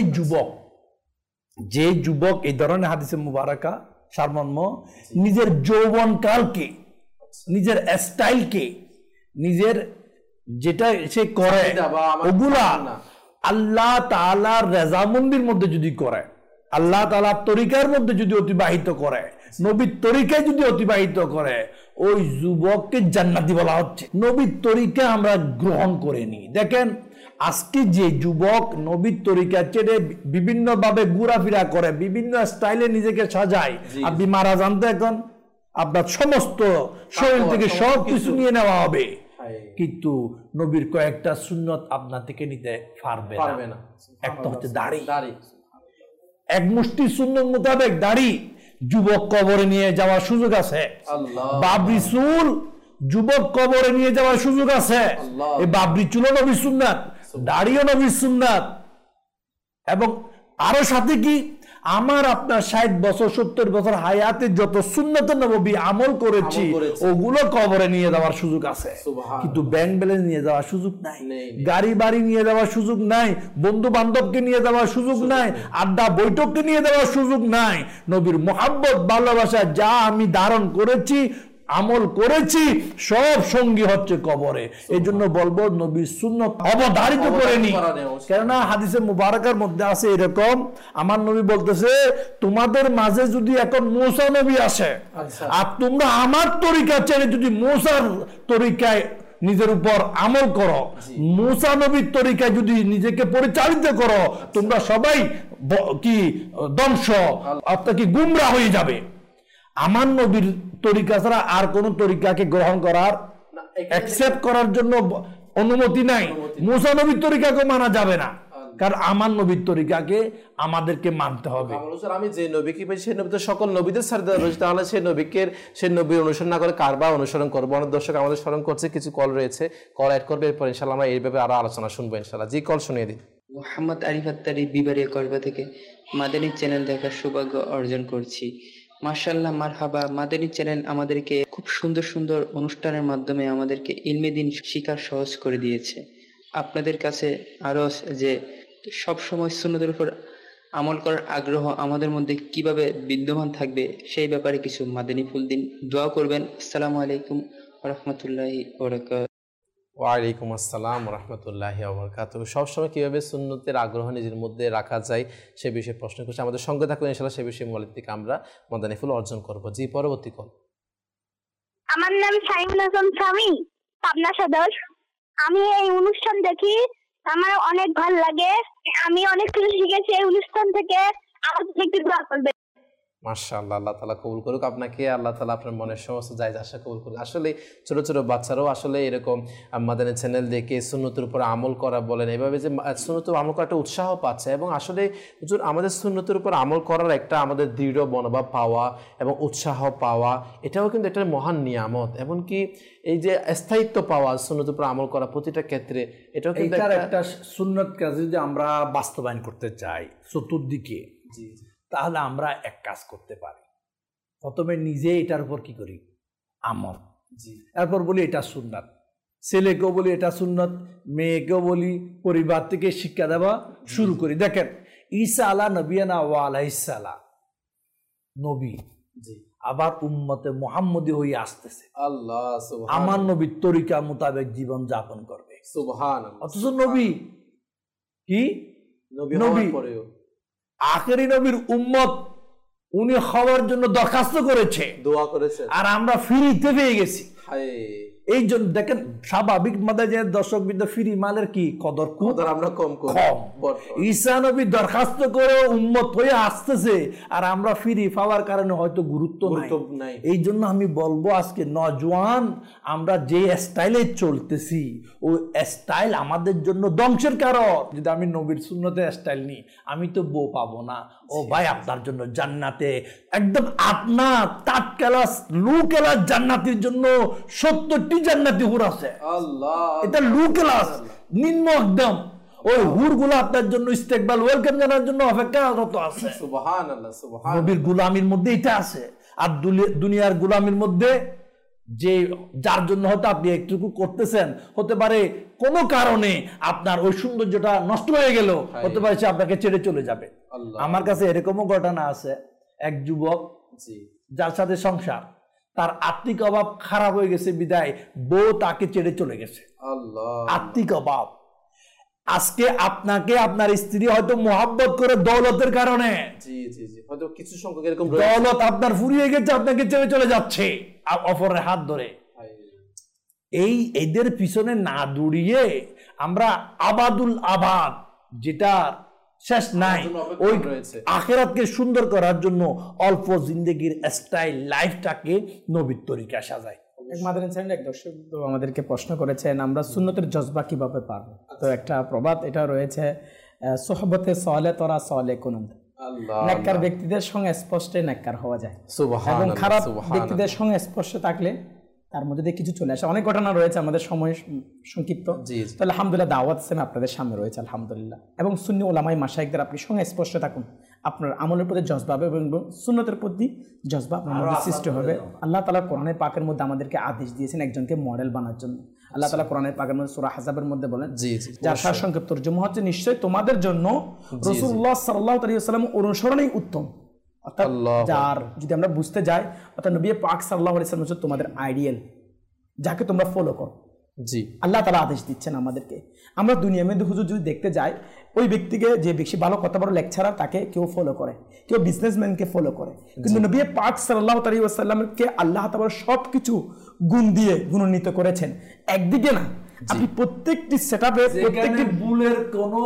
যুবক এই ধরনের হাদিসে মুবারাকা সারমর্ম নিজের যৌবন কালকে, নিজের স্টাইলকে, নিজের যেটা সে করে ওগুলা আল্লাহ তাআলার রেজামন্দির মধ্যে যদি করে, আল্লাহ তাআলার তরিকার মধ্যে যদি অতিবাহিত করে, নবীর তরিকায় যদি অতিবাহিত করে, ওই যুবককে জান্নাতি বলা হচ্ছে। নবীর তরিকা আমরা গ্রহণ করে নিই। দেখেন আজকে যে যুবক নবীর তরিকা ছেড়ে বিভিন্ন ভাবে ঘোরাফেরা করে, বিভিন্ন স্টাইলে নিজেকে সাজায়, আপনি মারা যান তো এখন আপনার সমস্ত শরীর থেকে সবকিছু নিয়ে নেওয়া হবে, কিন্তু নবীর কয়েকটা সুন্নত আপনার থেকে নিতে পারবে না। একটা হচ্ছে দাড়ি, এক মুষ্টি সুন্নত মোতাবেক দাড়ি যুবক কবরে নিয়ে যাওয়ার সুযোগ আছে। বাবরি চুল যুবক কবরে নিয়ে যাওয়ার সুযোগ আছে। এই বাবরি চুলও নবীর সুন্নাত, দাড়িও নবীর সুন্নাত। এবং আরো সাথে কি, আমার আপনার 60 বছর 70 বছর হায়াতে যত সুন্নত নবী আমল করেছি ওগুলো কবরে নিয়ে যাওয়ার সুযোগ আছে, কিন্তু ব্যাংক ব্যালেন্স নিয়ে যাওয়ার সুযোগ নাই, গাড়ি বাড়ি নিয়ে যাওয়ার সুযোগ নাই, বন্ধু বান্ধবকে নিয়ে যাওয়ার সুযোগ নাই, আড্ডা বৈঠককে নিয়ে যাওয়ার সুযোগ নাই। নবীর মোহাব্বত ভালোবাসা যা আমি ধারণ করেছি, আমল করেছি, সব সঙ্গী হচ্ছে কবরে। এই জন্য বলবো নবীর সুন্নাত অবধারিত করে নি। কেননা হাদিসে মুবারাকার মধ্যে আছে এরকম, আমার নবী বলতেছে তোমাদের মাঝে যদি এখন মূসা নবী আসে আর তোমরা আমার তরিকা ছেড়ে যদি মূসার তরিকায় নিজের উপর আমল করো, মূসা নবীর তরিকায় যদি নিজেকে পরিচালিত করো, তোমরা সবাই কি ধ্বংস অর্থাৎ কি গুমরা হয়ে যাবে। আমার নবীর তরিকা ছাড়া আর কোন তরিকাকে গ্রহণ করার, অ্যাকসেপ্ট করার জন্য অনুমতি নাই। মুসা নবীর তরিকাকে মানা যাবে না, কারণ আমার নবীর তরিকাকে আমাদেরকে মানতে হবে। আমি যে নবীকে পেয়েছি সেই নবী তো সকল নবীদের সাথে রয়েছে, তাহলে সেই নবীর অনুসরণ না করে কার বা অনুসরণ করবো? অনেক দর্শক আমাদের স্মরণ করছে, কিছু কল রয়েছে, কল অ্যাড করবে, এরপর ইনশাআল্লাহ আমরা এই ব্যাপারে আরো আলোচনা শুনবো ইনশাআল্লাহ। জি, কল শুনিয়ে দিন। মোহাম্মদ আরিফ আত্তারি বিবারিয়া করবা থেকে মাদানী চ্যানেল দেখার সৌভাগ্য অর্জন করছি। মাশাআল্লাহ, মারহাবা। মাদানী চ্যানেল আমাদেরকে খুব সুন্দর সুন্দর অনুষ্ঠানের মাধ্যমে আমাদেরকে ইলমে দ্বীন শিখার সহজ করে দিয়েছে। আপনাদের কাছে আরো যে সব সময় সুন্নতের উপর আমল করার আগ্রহ আমাদের মধ্যে কিভাবে বিদ্যমান থাকবে সেই ব্যাপারে কিছু মাদানী ফুল দিন, দোয়া করবেন। আসসালামু আলাইকুম ওয়া রাহমাতুল্লাহি ওয়া বারাকাতুহু। ওয়ালাইকুম আসসালাম ওয়া রাহমাতুল্লাহি ওয়া বারাকাতুহু। সবসময় কিভাবে সুন্নতের আগ্রহ নিজের মধ্যে রাখা যায় সে বিষয়ে প্রশ্ন করছি। আমাদের সঙ্গে থাকলে ইনশাআল্লাহ সে বিষয়ে মৌলিক থেকে আমরা মাদানী ফুল অর্জন করব। জি, পরবর্তী কল। আমার নাম সাইমুল হাসান স্বামী, পাবনা সদর। আমি এই অনুষ্ঠান দেখি, আমার অনেক ভালো লাগে। আমি অনেক কিছু শিখেছি এই অনুষ্ঠান থেকে। আমার জন্য একটু দোয়া করবেন। মাশাআল্লাহ, আল্লাহ তাআলা কবুল করুক আপনাকে, আল্লাহ তাআলা আপনার মনের সমস্ত জায়েজ আশা কবুল করুক। আসলে ছোট ছোট বাচ্চারাও আসলে এরকম মাদানী চ্যানেল দেখে সুন্নতের উপর আমল করা বলেন, এভাবে যে সুন্নতের আমল করা একটা উৎসাহ পাচ্ছে, এবং আসলে হুজুর আমাদের সুন্নতের উপর আমল করার একটা আমাদের দৃঢ় মনোভাব পাওয়া এবং উৎসাহ পাওয়া, এটাও কিন্তু একটা মহান নিয়ামত। এমনকি এই যে স্থায়িত্ব পাওয়া সুন্নতের উপর আমল করা প্রতিটা ক্ষেত্রে, এটাও কিন্তু একটা সুন্নত কাজ যদি আমরা বাস্তবায়ন করতে চাই চতুর্দিকে, তাহলে আমরা এক কাজ করতে পারি। প্রথমে নিজে এটার উপর কি করি, আমল, এরপর বলি এটা সুন্নাত, ছেলেকেও বলি এটা সুন্নাত, মেয়েকেও বলি, পরিবার থেকে শিক্ষা দেওয়া শুরু করি। দেখেন ঈসা আলা নবিয়ানা ওয়া আলাইহিস সালাম নবী, আবার উম্মতে মুহাম্মদী হয়ে আসতেছে, আল্লাহ সুবহান, আমার নবীর তরিকা মোতাবেক জীবন যাপন করবে। সুবহানাল্লাহ। অথচ নবী কি নবী নবী হওয়ার পরেও আখেরি নবীর উম্মত উনি হওয়ার জন্য দরখাস্ত করেছে, দোয়া করেছে, আর আমরা ফ্রিতে পেয়ে গেছি। হায়, এই জন্য দেখেন স্বাভাবিক মাদাজের দর্শক বিদ্যা ফ্রি মালের কি কদর আমরা কম করি। ঈসা নবী দরখাস্ত করে উম্মত হয়ে আসতেছে, আর আমরা ফ্রি পাওয়ার কারণে হয়তো গুরুত্ব নাই। এই জন্য আমি বলবো আজকে নজওয়ান, আমরা যে স্টাইলে চলতেছি ওই স্টাইল আমাদের জন্য ধ্বংসের কারণ। যদি আমি নবীর সুন্নতে স্টাইল নিই, আমি তো বউ পাবো না। ও ভাই, আপনার জন্য জান্নাতে একদম আপনার টাটকালা লু ক্লাস জান্নাতের জন্য 70টি জান্নাতি হুর আছে। আল্লাহ, এটা লু ক্লাস নিম্ন একদম। ওই হুর গুলো আপনার জন্য ইস্তেকবাল ওয়েলকাম জানার জন্য অপেক্ষারত আছে। সুবহানাল্লাহ, সুবহানাল্লাহ। নবীর গোলামির মধ্যে এটা আছে। আর দুনিয়ার গোলামির মধ্যে যে যার জন্য হয়তো আপনি একটুকু করতেছেন, হতে পারে কোনো কারণে আপনার ওই সৌন্দর্যটা নষ্ট হয়ে গেল, হতে পারে সে আপনাকে ছেড়ে চলে যাবে। আমার কাছে এরকমও ঘটনা আছে, এক যুবক যার সাথে সংসার, তার আত্মিক অভাব খারাপ হয়ে গেছে বিদায় বউ তাকে ছেড়ে চলে গেছে। আত্মিক অভাব। আজকে আপনাকে আপনার স্ত্রী হয়তো মোহাব্বত করে দৌলতের কারণে, হয়তো কিছু সংখ্যক এরকম দৌলত আপনার ফুরিয়ে গেছে, আপনাকে ছেড়ে চলে যাচ্ছে অপরের হাত ধরে। এদের পিছনে না দৌড়িয়ে আমরা আবাদুল আবাদ, যেটা শেষ নাই, ওই আখিরাতকে সুন্দর করার জন্য অল্প জিন্দেগির স্টাইল লাইফটাকে নবীর তরিকা সাজাই। মাদানী চ্যানেল এক দর্শক আমাদেরকে প্রশ্ন করেছেন, আমরা সুন্নতের জজবা কিভাবে পারবো? তো একটা প্রবাদ এটা রয়েছে, সোহবতে সলে তোরা সলে কুনুন, নেককার ব্যক্তিদের সঙ্গে স্পষ্টে নেককার হওয়া যায়, এবং খারাপ ব্যক্তিদের সঙ্গে স্পর্শে থাকলে তার মধ্যে দিয়ে কিছু চলে আসে। অনেক ঘটনা রয়েছে, আমাদের সময় সংক্ষিপ্ত, তো আলহামদুলিল্লাহ দাওয়াত সেম আপনাদের সামনে রয়েছে আলহামদুলিল্লাহ। এবং সুন্নি ওলামাই মাশায়েখদের আপনি সঙ্গে স্পর্শে থাকুন, আপনার আমলের প্রতি জজবা হবে এবং সুন্নতের প্রতি জজবা আপনার মধ্যে সৃষ্টি হবে। আল্লাহ তাআলা কোরআনের পাকের মধ্যে আমাদেরকে আদেশ দিয়েছেন একজনকে মডেল বানার জন্য। আল্লাহ তাআলা কোরআনের পাকের মধ্যে সূরা আহজাবের মধ্যে বলেন, যার সারসংক্ষেপ তরজমা হচ্ছে, নিশ্চয় তোমাদের জন্য রাসূলুল্লাহ সাল্লাল্লাহু আলাইহি ওয়াসাল্লাম অনুসরণই উত্তম। অর্থাৎ যার যদি আমরা বুঝতে যাই, অর্থাৎ নবী পাক সাল্লাল্লাহু আলাইহি ওয়াসাল্লাম হচ্ছে তোমাদের আইডিয়াল, যাকে তোমরা ফলো করো। আল্লাহ তাআলা আদেশ দিচ্ছেন আমাদেরকে। আমরা দুনিয়ার মধ্যে হুজুর যদি দেখতে যাই, ওই ব্যক্তিকে যে বেশি ভালো কথা বড় লেকচারার তাকে কেউ ফলো করে, কেউ বিজনেসম্যানকে ফলো করে, কিন্তু নবী পাক সাল্লাল্লাহু আলাইহি ওয়াসাল্লামকে আল্লাহ তাআলা সবকিছু গুণ দিয়ে গুণান্বিত করেছেন। একদিকে না, আপনি প্রত্যেকটি সেটআপে প্রত্যেকটি ভুলের কোনো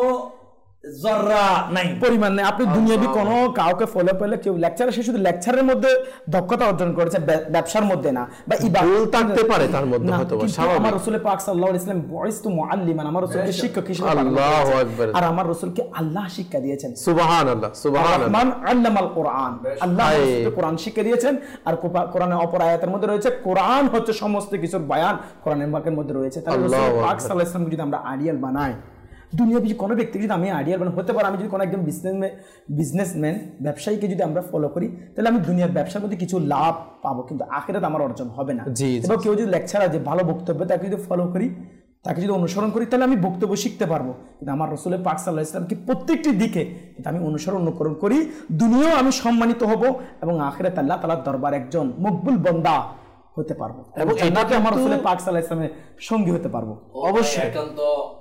জররা নাই, পরিমাণ নেই। আপনি দুনিয়াবি কোনো কাউকে ফলো করলে, কেউ লেকচার, সে শুধু লেকচারের মধ্যে দক্ষতা অর্জন করেছে, ব্যবসার মধ্যে না, বা ইবাদত থাকতে পারে তার মধ্যে হয়তো স্বাভাবিক। আমার রাসূল পাক সাল্লাল্লাহু আলাইহি ওয়াসাল্লাম বয়স্তু মুআল্লিমান, আমার রাসূলকে শিক্ষক হিসেবে, আল্লাহু আকবার, আর আমার রাসূলকে আল্লাহ শিক্ষা দিয়েছেন। সুবহানাল্লাহ, সুবহানাল্লাহ। মান আল্লামাল কোরআন, আল্লাহ রাসূলকে কোরআন শিক্ষা দিয়েছেন। আর কোরআনের অপর আয়াতের মধ্যে রয়েছে, কোরআন হচ্ছে সমস্ত কিছুর বয়ান, কোরআনের পাকের মধ্যে রয়েছে। তাহলে রাসূল পাক সাল্লাল্লাহু আলাইহি ওয়াসাল্লাম যদি আমরা আইডিয়াল বানাই, দুনিয়াবি কোনো ব্যক্তিকে যদি আমি আইডিয়াল বানাই, হতে পারে আমি যদি কোনো একজন বিজনেসম্যান ব্যবসায়ীকে যদি আমরা ফলো করি, তাহলে আমি দুনিয়ার ব্যবসার মধ্যে কিছু লাভ পাবো, কিন্তু আখিরাত আমার অর্জন হবে না। এবং কেউ যদি লেকচারার যে ভালো বক্তব্য, তাকে যদি ফলো করি, তাকে যদি অনুসরণ করি, তাহলে আমি বক্তব্য শিখতে পারবো। কিন্তু আমার রাসূল পাক সাল্লাল্লাহু আলাইহি ওয়াসাল্লামকে প্রত্যেকটি দিকে যদি আমি অনুকরণ করি, দুনিয়াও আমি সম্মানিত হব এবং আখিরাত আল্লাহ তাআলার দরবার একজন মকবুল বান্দা হতে পারবো, এবং এটাকে আমার রাসূল পাক সাল্লাল্লাহু আলাইহি ওয়াসাল্লামের সঙ্গী হতে পারবো। অবশ্যই একান্ত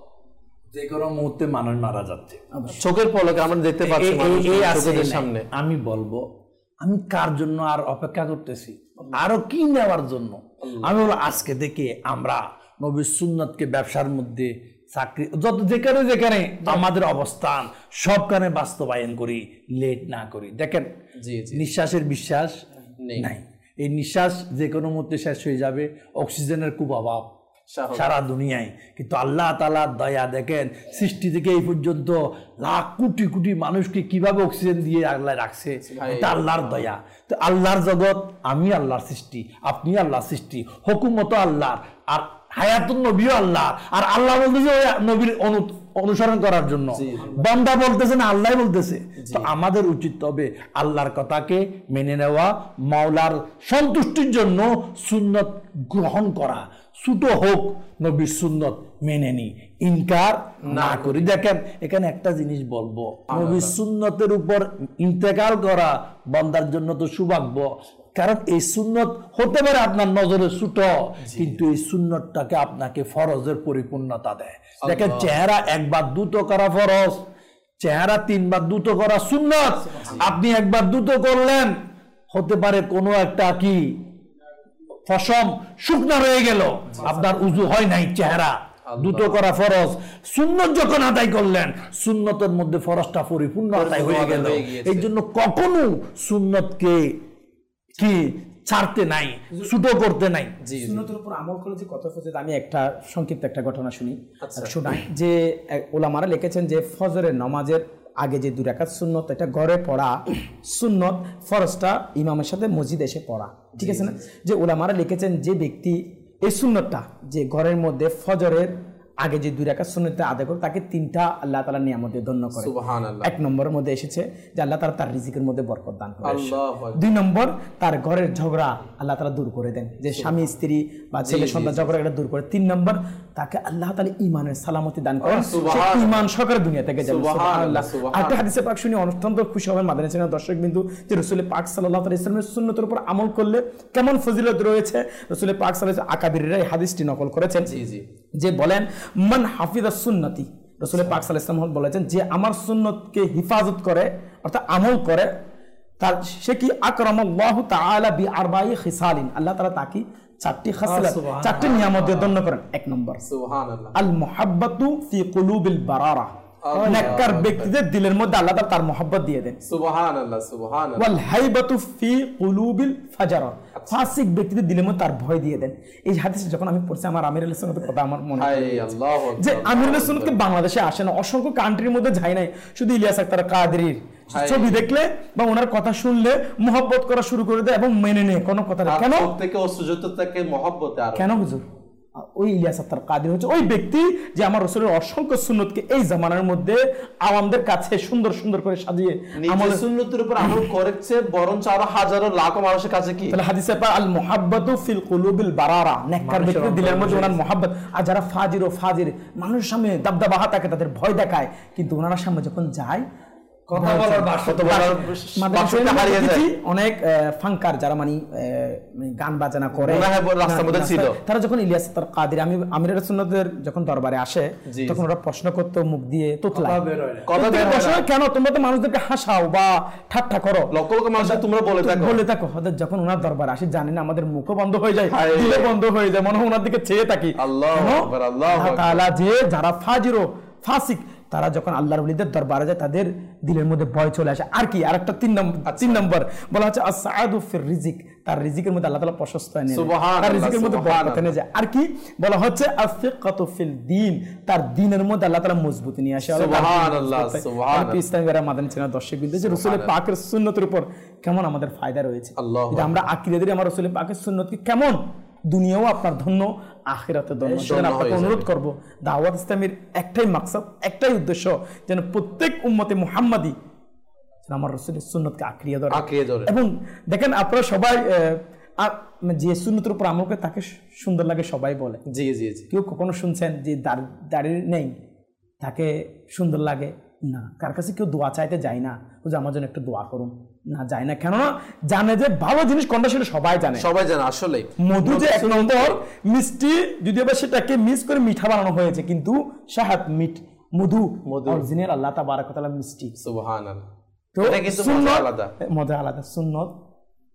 যে কোনো মুহূর্তে মানুষ মারা যাচ্ছে, চোখের পলকে আমরা দেখতে পাচ্ছি চোখের সামনে। আমি বলবো, আমি কার জন্য আর অপেক্ষা করতেছি, আরো কি নেওয়ার জন্য? আমি বলবো, আজকে থেকে আমরা নবীর সুন্নতকে ব্যবসার মধ্যে চাকরি, যত যেখানে যেখানে আমাদের অবস্থান সবখানে বাস্তবায়ন করি, লেট না করি। দেখেন নিঃশ্বাসের বিশ্বাস নাই, এই নিঃশ্বাস যে কোনো মুহূর্তে শেষ হয়ে যাবে, অক্সিজেনের খুব অভাব সারা দুনিয়ায়। কিন্তু আল্লাহ তাআলার দয়া দেখেন, সৃষ্টি থেকে এই পর্যন্ত লাখ কোটি কোটি মানুষকে কিভাবে অক্সিজেন দিয়ে আল্লাহ রাখছে, এটা আল্লাহর দয়া। তো আল্লাহর জগৎ, আমি আল্লাহর সৃষ্টি, আপনি আল্লাহর সৃষ্টি, হুকুমত আল্লাহর, আর হায়াতুন নবীও আল্লাহ, আর আল্লাহ বলতেছে ওই নবীর অনুসরণ করার জন্য, বান্দা বলতেছে না আল্লাহ বলতেছে। তো আমাদের উচিত হবে আল্লাহর কথাকে মেনে নেওয়া, মাওলার সন্তুষ্টির জন্য সুন্নত গ্রহণ করা, ছোট হোক নবীর সুন্নত মেনে নি, ইনকার না করি। দেখেন এখানে একটা জিনিস বলবো, নবীর সুন্নতের উপর ইন্তেকাল করা বান্দার জন্য তো সৌভাগ্য, কারণ এই সুন্নত হতে পারে আপনার নজরে ছোট, কিন্তু এই সুন্নতটাকে আপনাকে ফরজের পরিপূর্ণতা দেয়। দেখেন চেহারা একবার দ্রুত করা ফরজ, চেহারা 3 বার দ্রুত করা সুন্নত। আপনি একবার দ্রুত করলেন, হতে পারে কোনো একটা কি ফসম শুকনা রয়ে গেল, আপনার উযু হয় নাই, চেহারা দ্রুত করা ফরজ। সুন্নত যখন আদায় করলেন, সুন্নতের মধ্যে ফরজটা পরিপূর্ণ আদায় হয়ে গেল। এই জন্য কখনো সুন্নতকে কি ছাড়তে নাই, ছোট করতে নাই। সুন্নতের উপর আমল করলে যে কত ফজিলত, আমি একটা সংক্ষিপ্ত একটা ঘটনা শোনাই। যে ওলামারা লিখেছেন যে ফজরের নামাজের আগে যে 2 রাকাত সুন্নত, এটা ঘরে পড়া সুন্নত, ফরজটা ইমামের সাথে মসজিদে এসে পড়া, ঠিক আছে না? যে ওলামারা লিখেছেন যে ব্যক্তি এই সুন্নতটা যে ঘরের মধ্যে ফজরের আগে যে 2 রাকাত সুন্নত আদায় করে, তাকে 3টা আল্লাহ তাআলা নিয়ামত দিয়ে ধন্য করে। সুবহানাল্লাহ। 1 নম্বরের মধ্যে এসেছে যে আল্লাহ তাআলা তার রিজিকের মধ্যে বরকত দান করেন। 2 নম্বর, তার ঘরের ঝগড়া আল্লাহ তাআলা দূর করে দেন, যে স্বামী স্ত্রী বা ছেলে সন্তান ঝগড়া এটা দূর করে। 3 নম্বর, তাকে আল্লাহ তাআলা ঈমানের সালামতি দান করেন, সে ঈমান সহকারে দুনিয়া থেকে যাবে। সুবহানাল্লাহ। একটা হাদিসে পাক শুনি অত্যন্ত খুশি হবেন মাদানী চ্যানেল দর্শকবিন্দু, যে রাসূল পাক সাল্লাল্লাহু আলাইহি ওয়াসাল্লামের সুন্নতের উপর আমল করলে কেমন ফজিলত রয়েছে। রাসূল পাক সাল্লাল্লাহু আলাইহি ওয়াসাল্লাম আকাবিররা এই হাদিসটি নকল করেছেন, যে বলেন মান হাফিজ সুন্নতি, রাসূল পাক সাল্লাল্লাহু আলাইহি ওয়াসাল্লাম বলেছেন যে আমার সুন্নতকে হিফাজত করে অর্থাৎ আমল করে, তার সে কি আকরামাল্লাহু তাআলা বিআরবাঈ খিসালিন, আল্লাহ তাআলা তাকে 4টি খাসলাত 4টি নিয়ামত দিয়ে ধন্য করেন। 1 নম্বর সুবহানাল্লাহ, আল মুহাব্বাতু ফি কুলুবিল বারারা, নেককার ব্যক্তিদের দিলের মধ্যে আল্লাহ তাআলা তার মহব্বত দিয়ে দেন। সুবহানাল্লাহ সুবহানাল্লাহ। ওয়াল হাইবাতু ফি কুলুবিল ফাজারা, ফাসিক ব্যক্তিদের দিলের মধ্যে তার ভয় দিয়ে দেন। এই হাদিস যখন আমি পড়ছি, আমার আমিরুল সুন্নাতের কথা আমার মনে হয়, আল্লাহু আকবার, যে আমিরুল সুন্নাতকে বাংলাদেশে আসে না, অসংখ্য কান্ট্রির মধ্যে যায় নাই, শুধু ইলিয়াস আক্তার কাদেরীর ছবি দেখলে বা ওনার কথা শুনলে মহব্বত করা শুরু করে দেয় এবং মেনে নেয় কোনো কথা। কেন থেকে অসুযত থেকে মহব্বত, আর কেন হুজুর? ওই ইলিয়াস আক্তার কাদেরী হচ্ছে ওই ব্যক্তি যে আমার রাসূলের অসংখ্য সুন্নতকে এই জামানার মধ্যে আওয়ামদের কাছে সুন্দর সুন্দর করে সাজিয়ে আমার সুন্নতের উপর আমল করেছে, বরং আরো হাজারো লাখো মানুষের কাছে কি তাহলে হাদিসে পাক আল মুহাব্বাতু ফিল কুলুবিল বারারা, নেককার ব্যক্তির দিলের মধ্যে ওনার মহব্বত। আর যারা ফাজির ও ফাজির মানুষের সামনে দাবদাবা থাকে, তাদের ভয় দেখায়, কিন্তু ওনার সামনে যখন যায় কথা বলার অনেক ফাঙ্কার যারা মানে গান বাজনা করে তারা যখন ইলিয়াস আক্তার কাদেরী আমিরের সুন্নতের যখন দরবারে আসে, তখন ওরা প্রশ্ন করতে মুখ দিয়ে তোতলায়, কেন তোমরা তো মানুষদেরকে হাসাও বা ঠাট্টা করো, লক্ষ লক্ষ মানুষ তোমরা বলে থাকো। যখন ওনার দরবারে আসে, জানি না আমাদের মুখও বন্ধ হয়ে যায়, দিলে বন্ধ হয়ে যায়, মনে হয় ওনার দিকে চেয়ে থাকি। আল্লাহু তাআলা যে যারা ফাজির ও ফাসিক, তারা যখন আল্লাহর ওলিদের দরবারে যায়, তাদের দিলের মধ্যে ভয় চলে আসে। আর কি আরেকটা 3 নম্বর বলা হচ্ছে আস-সাআদু ফির রিজিক, তার রিজিকের মধ্যে আল্লাহ তাআলা প্রশস্ত এনে দেন, তার রিজিকের মধ্যে বরকত এনে যায়। আর কি বলা হচ্ছে আস-সিকাতু ফিল দ্বীন, তার দ্বীনের মধ্যে আল্লাহ তাআলা মজবুতি নিয়ে আসে। সুবহানাল্লাহ সুবহানাল্লাহ। ইসলামের মাদানী চ্যানেল দর্শকবৃন্দ, যে রাসূল পাকের সুন্নতের উপর কেমন আমাদের ফায়দা রয়েছে, এটা আমরা আকীদাদের আমার রাসূল পাকের সুন্নতকে কেমন দুনিয়াও আপনার ধন্য, আখিরাতে ধন্য। সেজন্য আপনাকে অনুরোধ করব, দাওয়াত ইসলামের একটাই মাকসাদ, একটাই উদ্দেশ্য, যেন প্রত্যেক উম্মতে মুহাম্মাদি আমার রাসূলের সুন্নতকে আঁকড়িয়ে ধরে। এবং দেখেন আপনারা সবাই যে সুন্নতের উপর আমল করে তাকে সুন্দর লাগে সবাই বলে। জি জি জি। কেউ কখনো শুনছেন যে দাড়ি নেই তাকে সুন্দর লাগে না? কার কাছে কেউ দোয়া চাইতে যায় না, যে আমার জন্য একটু দোয়া করুন, না যায় না, কেননা জানে যে ভালো জিনিস কোনটা সেটা সবাই জানে। আসলে মধু যে 1 নম্বর মিষ্টি, যদি আবার সেটাকে মিক্স করে মিঠা বানানো হয়েছে, কিন্তু শাহাদ মধু অরিজিনাল আল্লাহ তাবারক ওয়া তাআলা মিষ্টি। সুবহানাল্লাহ। তো এটা কিন্তু মজা আলাদা, মজা আলাদা। সুন্নত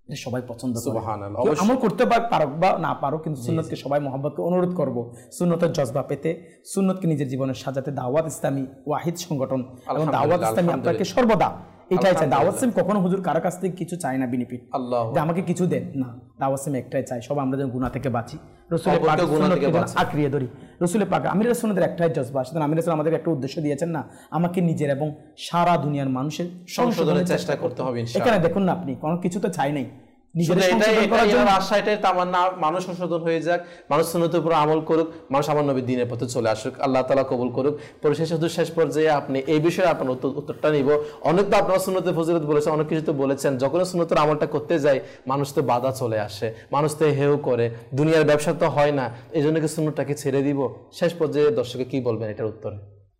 সবাই পছন্দ করে। সুবহানাল্লাহ, কেউ অবশ্যই। আমল করতে পারুক বা না পারুক, কিন্তু সুন্নতকে সবাই মহব্বতকে অনুরোধ করব সুন্নতের জজবা পেতে, সুন্নতকে নিজের জীবনের সাজাতে। দাওয়াত ইসলামী ওয়াহিদ সংগঠন এবং আলহামদুলিল্লাহ, দাওয়াত ইসলামী আপনাকে সর্বদা এটাই চাই। আলহামদুলিল্লাহ। দাওয়াত ইসলাম কখনো হুজুর কারো কাছ থেকে কিছু চায় না বিনিপিট, আল্লাহ যে আমাকে কিছু দেন না। দাওয়াত ইসলাম একটাই চাই, সব আমরা যেন গুনাহ থেকে বাঁচি, রসুলের অপরকে পাক গুনাহ থেকে সুন্নতকে যেন বাঁচি। আঁকড়িয়ে ধরি। রসুলের পাক আমির রাসূলের একটাই জজবা, সেদিন আমির রাসূল আমাদের একটা উদ্দেশ্য দিয়েছেন না, আমাকে নিজের এবং সারা দুনিয়ার মানুষের সংশোধনের চেষ্টা করতে হবে ইনশাআল্লাহ। এখানে দেখুন না, আপনি কোনো কিছু তো চাই নাই, নিজের শুধু এটাই সংশোধন করার জন্য। আশা, এটাই তামান্না, মানুষ সংশোধন হয়ে যাক, মানুষ সুন্নতের উপর আমল করুক, মানুষ আমার নবীর দ্বীনের পথে চলে আসুক, আল্লাহ তাআলা কবুল করুক। পরিশেষে শুধু শেষ পর্যায়ে আপনি এই বিষয়ে আপনার উত্তরটা নিব। অনেক তো আপনারা সুন্নতের ফজিলত বলেছেন, অনেক কিছু তো বলেছেন। যখন সুন্নতের আমলটা করতে যাই মানুষ তো বাধা চলে আসে, মানুষ তো হেউ করে, দুনিয়ার ব্যবসা তো হয় না, এই জন্য কি সুন্নতটাকে ছেড়ে দিব? শেষ পর্যায়ে দর্শকে কি বলবেন এটার উত্তরে?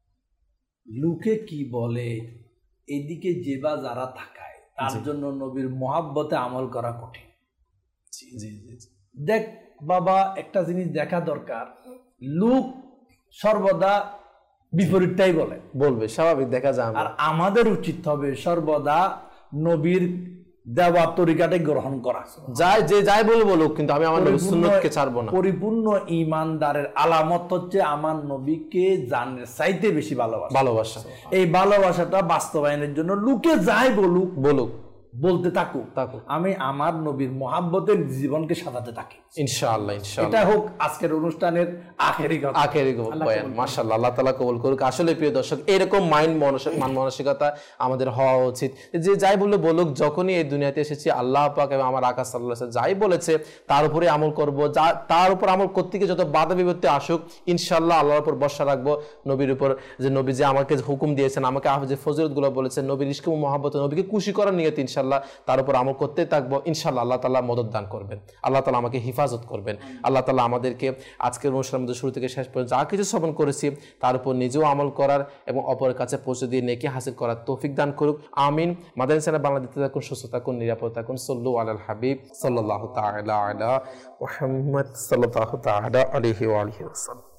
লোকে কি বলে এদিকে যেবা যারা থাকায় তার জন্য নবীর মহাব্বতে আমল করা কঠিন। জি জি জি জি। দেখ বাবা, একটা জিনিস দেখা দরকার, লোক সর্বদা বিপরীতটাই বলবে, স্বাভাবিক, দেখা যায়। আর আমাদের উচিত হবে সর্বদা নবীর দেওয়া তরিকাটাই গ্রহণ করা। যাই বলে বলুক, কিন্তু আমি আমার নবীর সুন্নতকে ছাড়বো না। পরিপূর্ণ ঈমানদারের আলামত হচ্ছে আমার নবীকে জানের চাইতে বেশি ভালোবাসা। এই ভালোবাসাটা বাস্তবায়নের জন্য লোকে যাই বলুক বলতে থাকুক, আমি আমার নবীর মহাব্বতের জীবনকে সাজাতে থাকি ইনশাআল্লাহ। এটা হোক আজকের অনুষ্ঠানের আখেরি বয়ান। মাশাআল্লাহ, আল্লাহ তাআলা কবুল করুক। আসলে প্রিয় দর্শক, এরকম মানসিকতা আমাদের হওয়া উচিত, যে যাই বলুক, যখনই এই দুনিয়াতে এসেছি আল্লাহ পাক এবং আমার আকা সাল্লাল্লাহু আলাইহি ওয়াসাল্লাম যাই বলেছে তার উপরে আমল করব। তার উপর আমল করতে গিয়ে যত বাধা বিপত্তি আসুক ইনশাআল্লাহ আল্লাহর উপর ভরসা রাখবো, নবীর উপর, যে নবী যে আমাকে হুকুম দিয়েছেন, আমাকে যে ফজিলতগুলো বলেছেন, নবীর ইশক ও মহব্বত, নবীকে খুশি করার নিয়তে ইনশাআল্লাহ তার উপর আমল করতে থাকবো। ইনশাআল্লাহ আল্লাহ তাআলা মদদ দান করবেন, আল্লাহ তাআলা আমাকে হিফাজত করবেন। আল্লাহ তাআলা আমাদেরকে আজকের অনুষ্ঠানের মধ্যে শুরু থেকে শেষ পর্যন্ত যা কিছু শ্রবণ করেছি তার উপর নিজেও আমল করার এবং অপরের কাছে পৌঁছে দিয়ে নেকি হাসিল করার তৌফিক দান করুক। আমিন। মাদানী চ্যানেল বাংলাদেশে থাকুন, সুস্থ থাকুন, নিরাপদ থাকুন। সাল্লু আলাল হাবিব সাল্লাল্লাহু তাআলা আলা মুহাম্মদ সাল্লাল্লাহু তাআলা আলাইহি ওয়া আলিহি ওয়াসাল্লাম।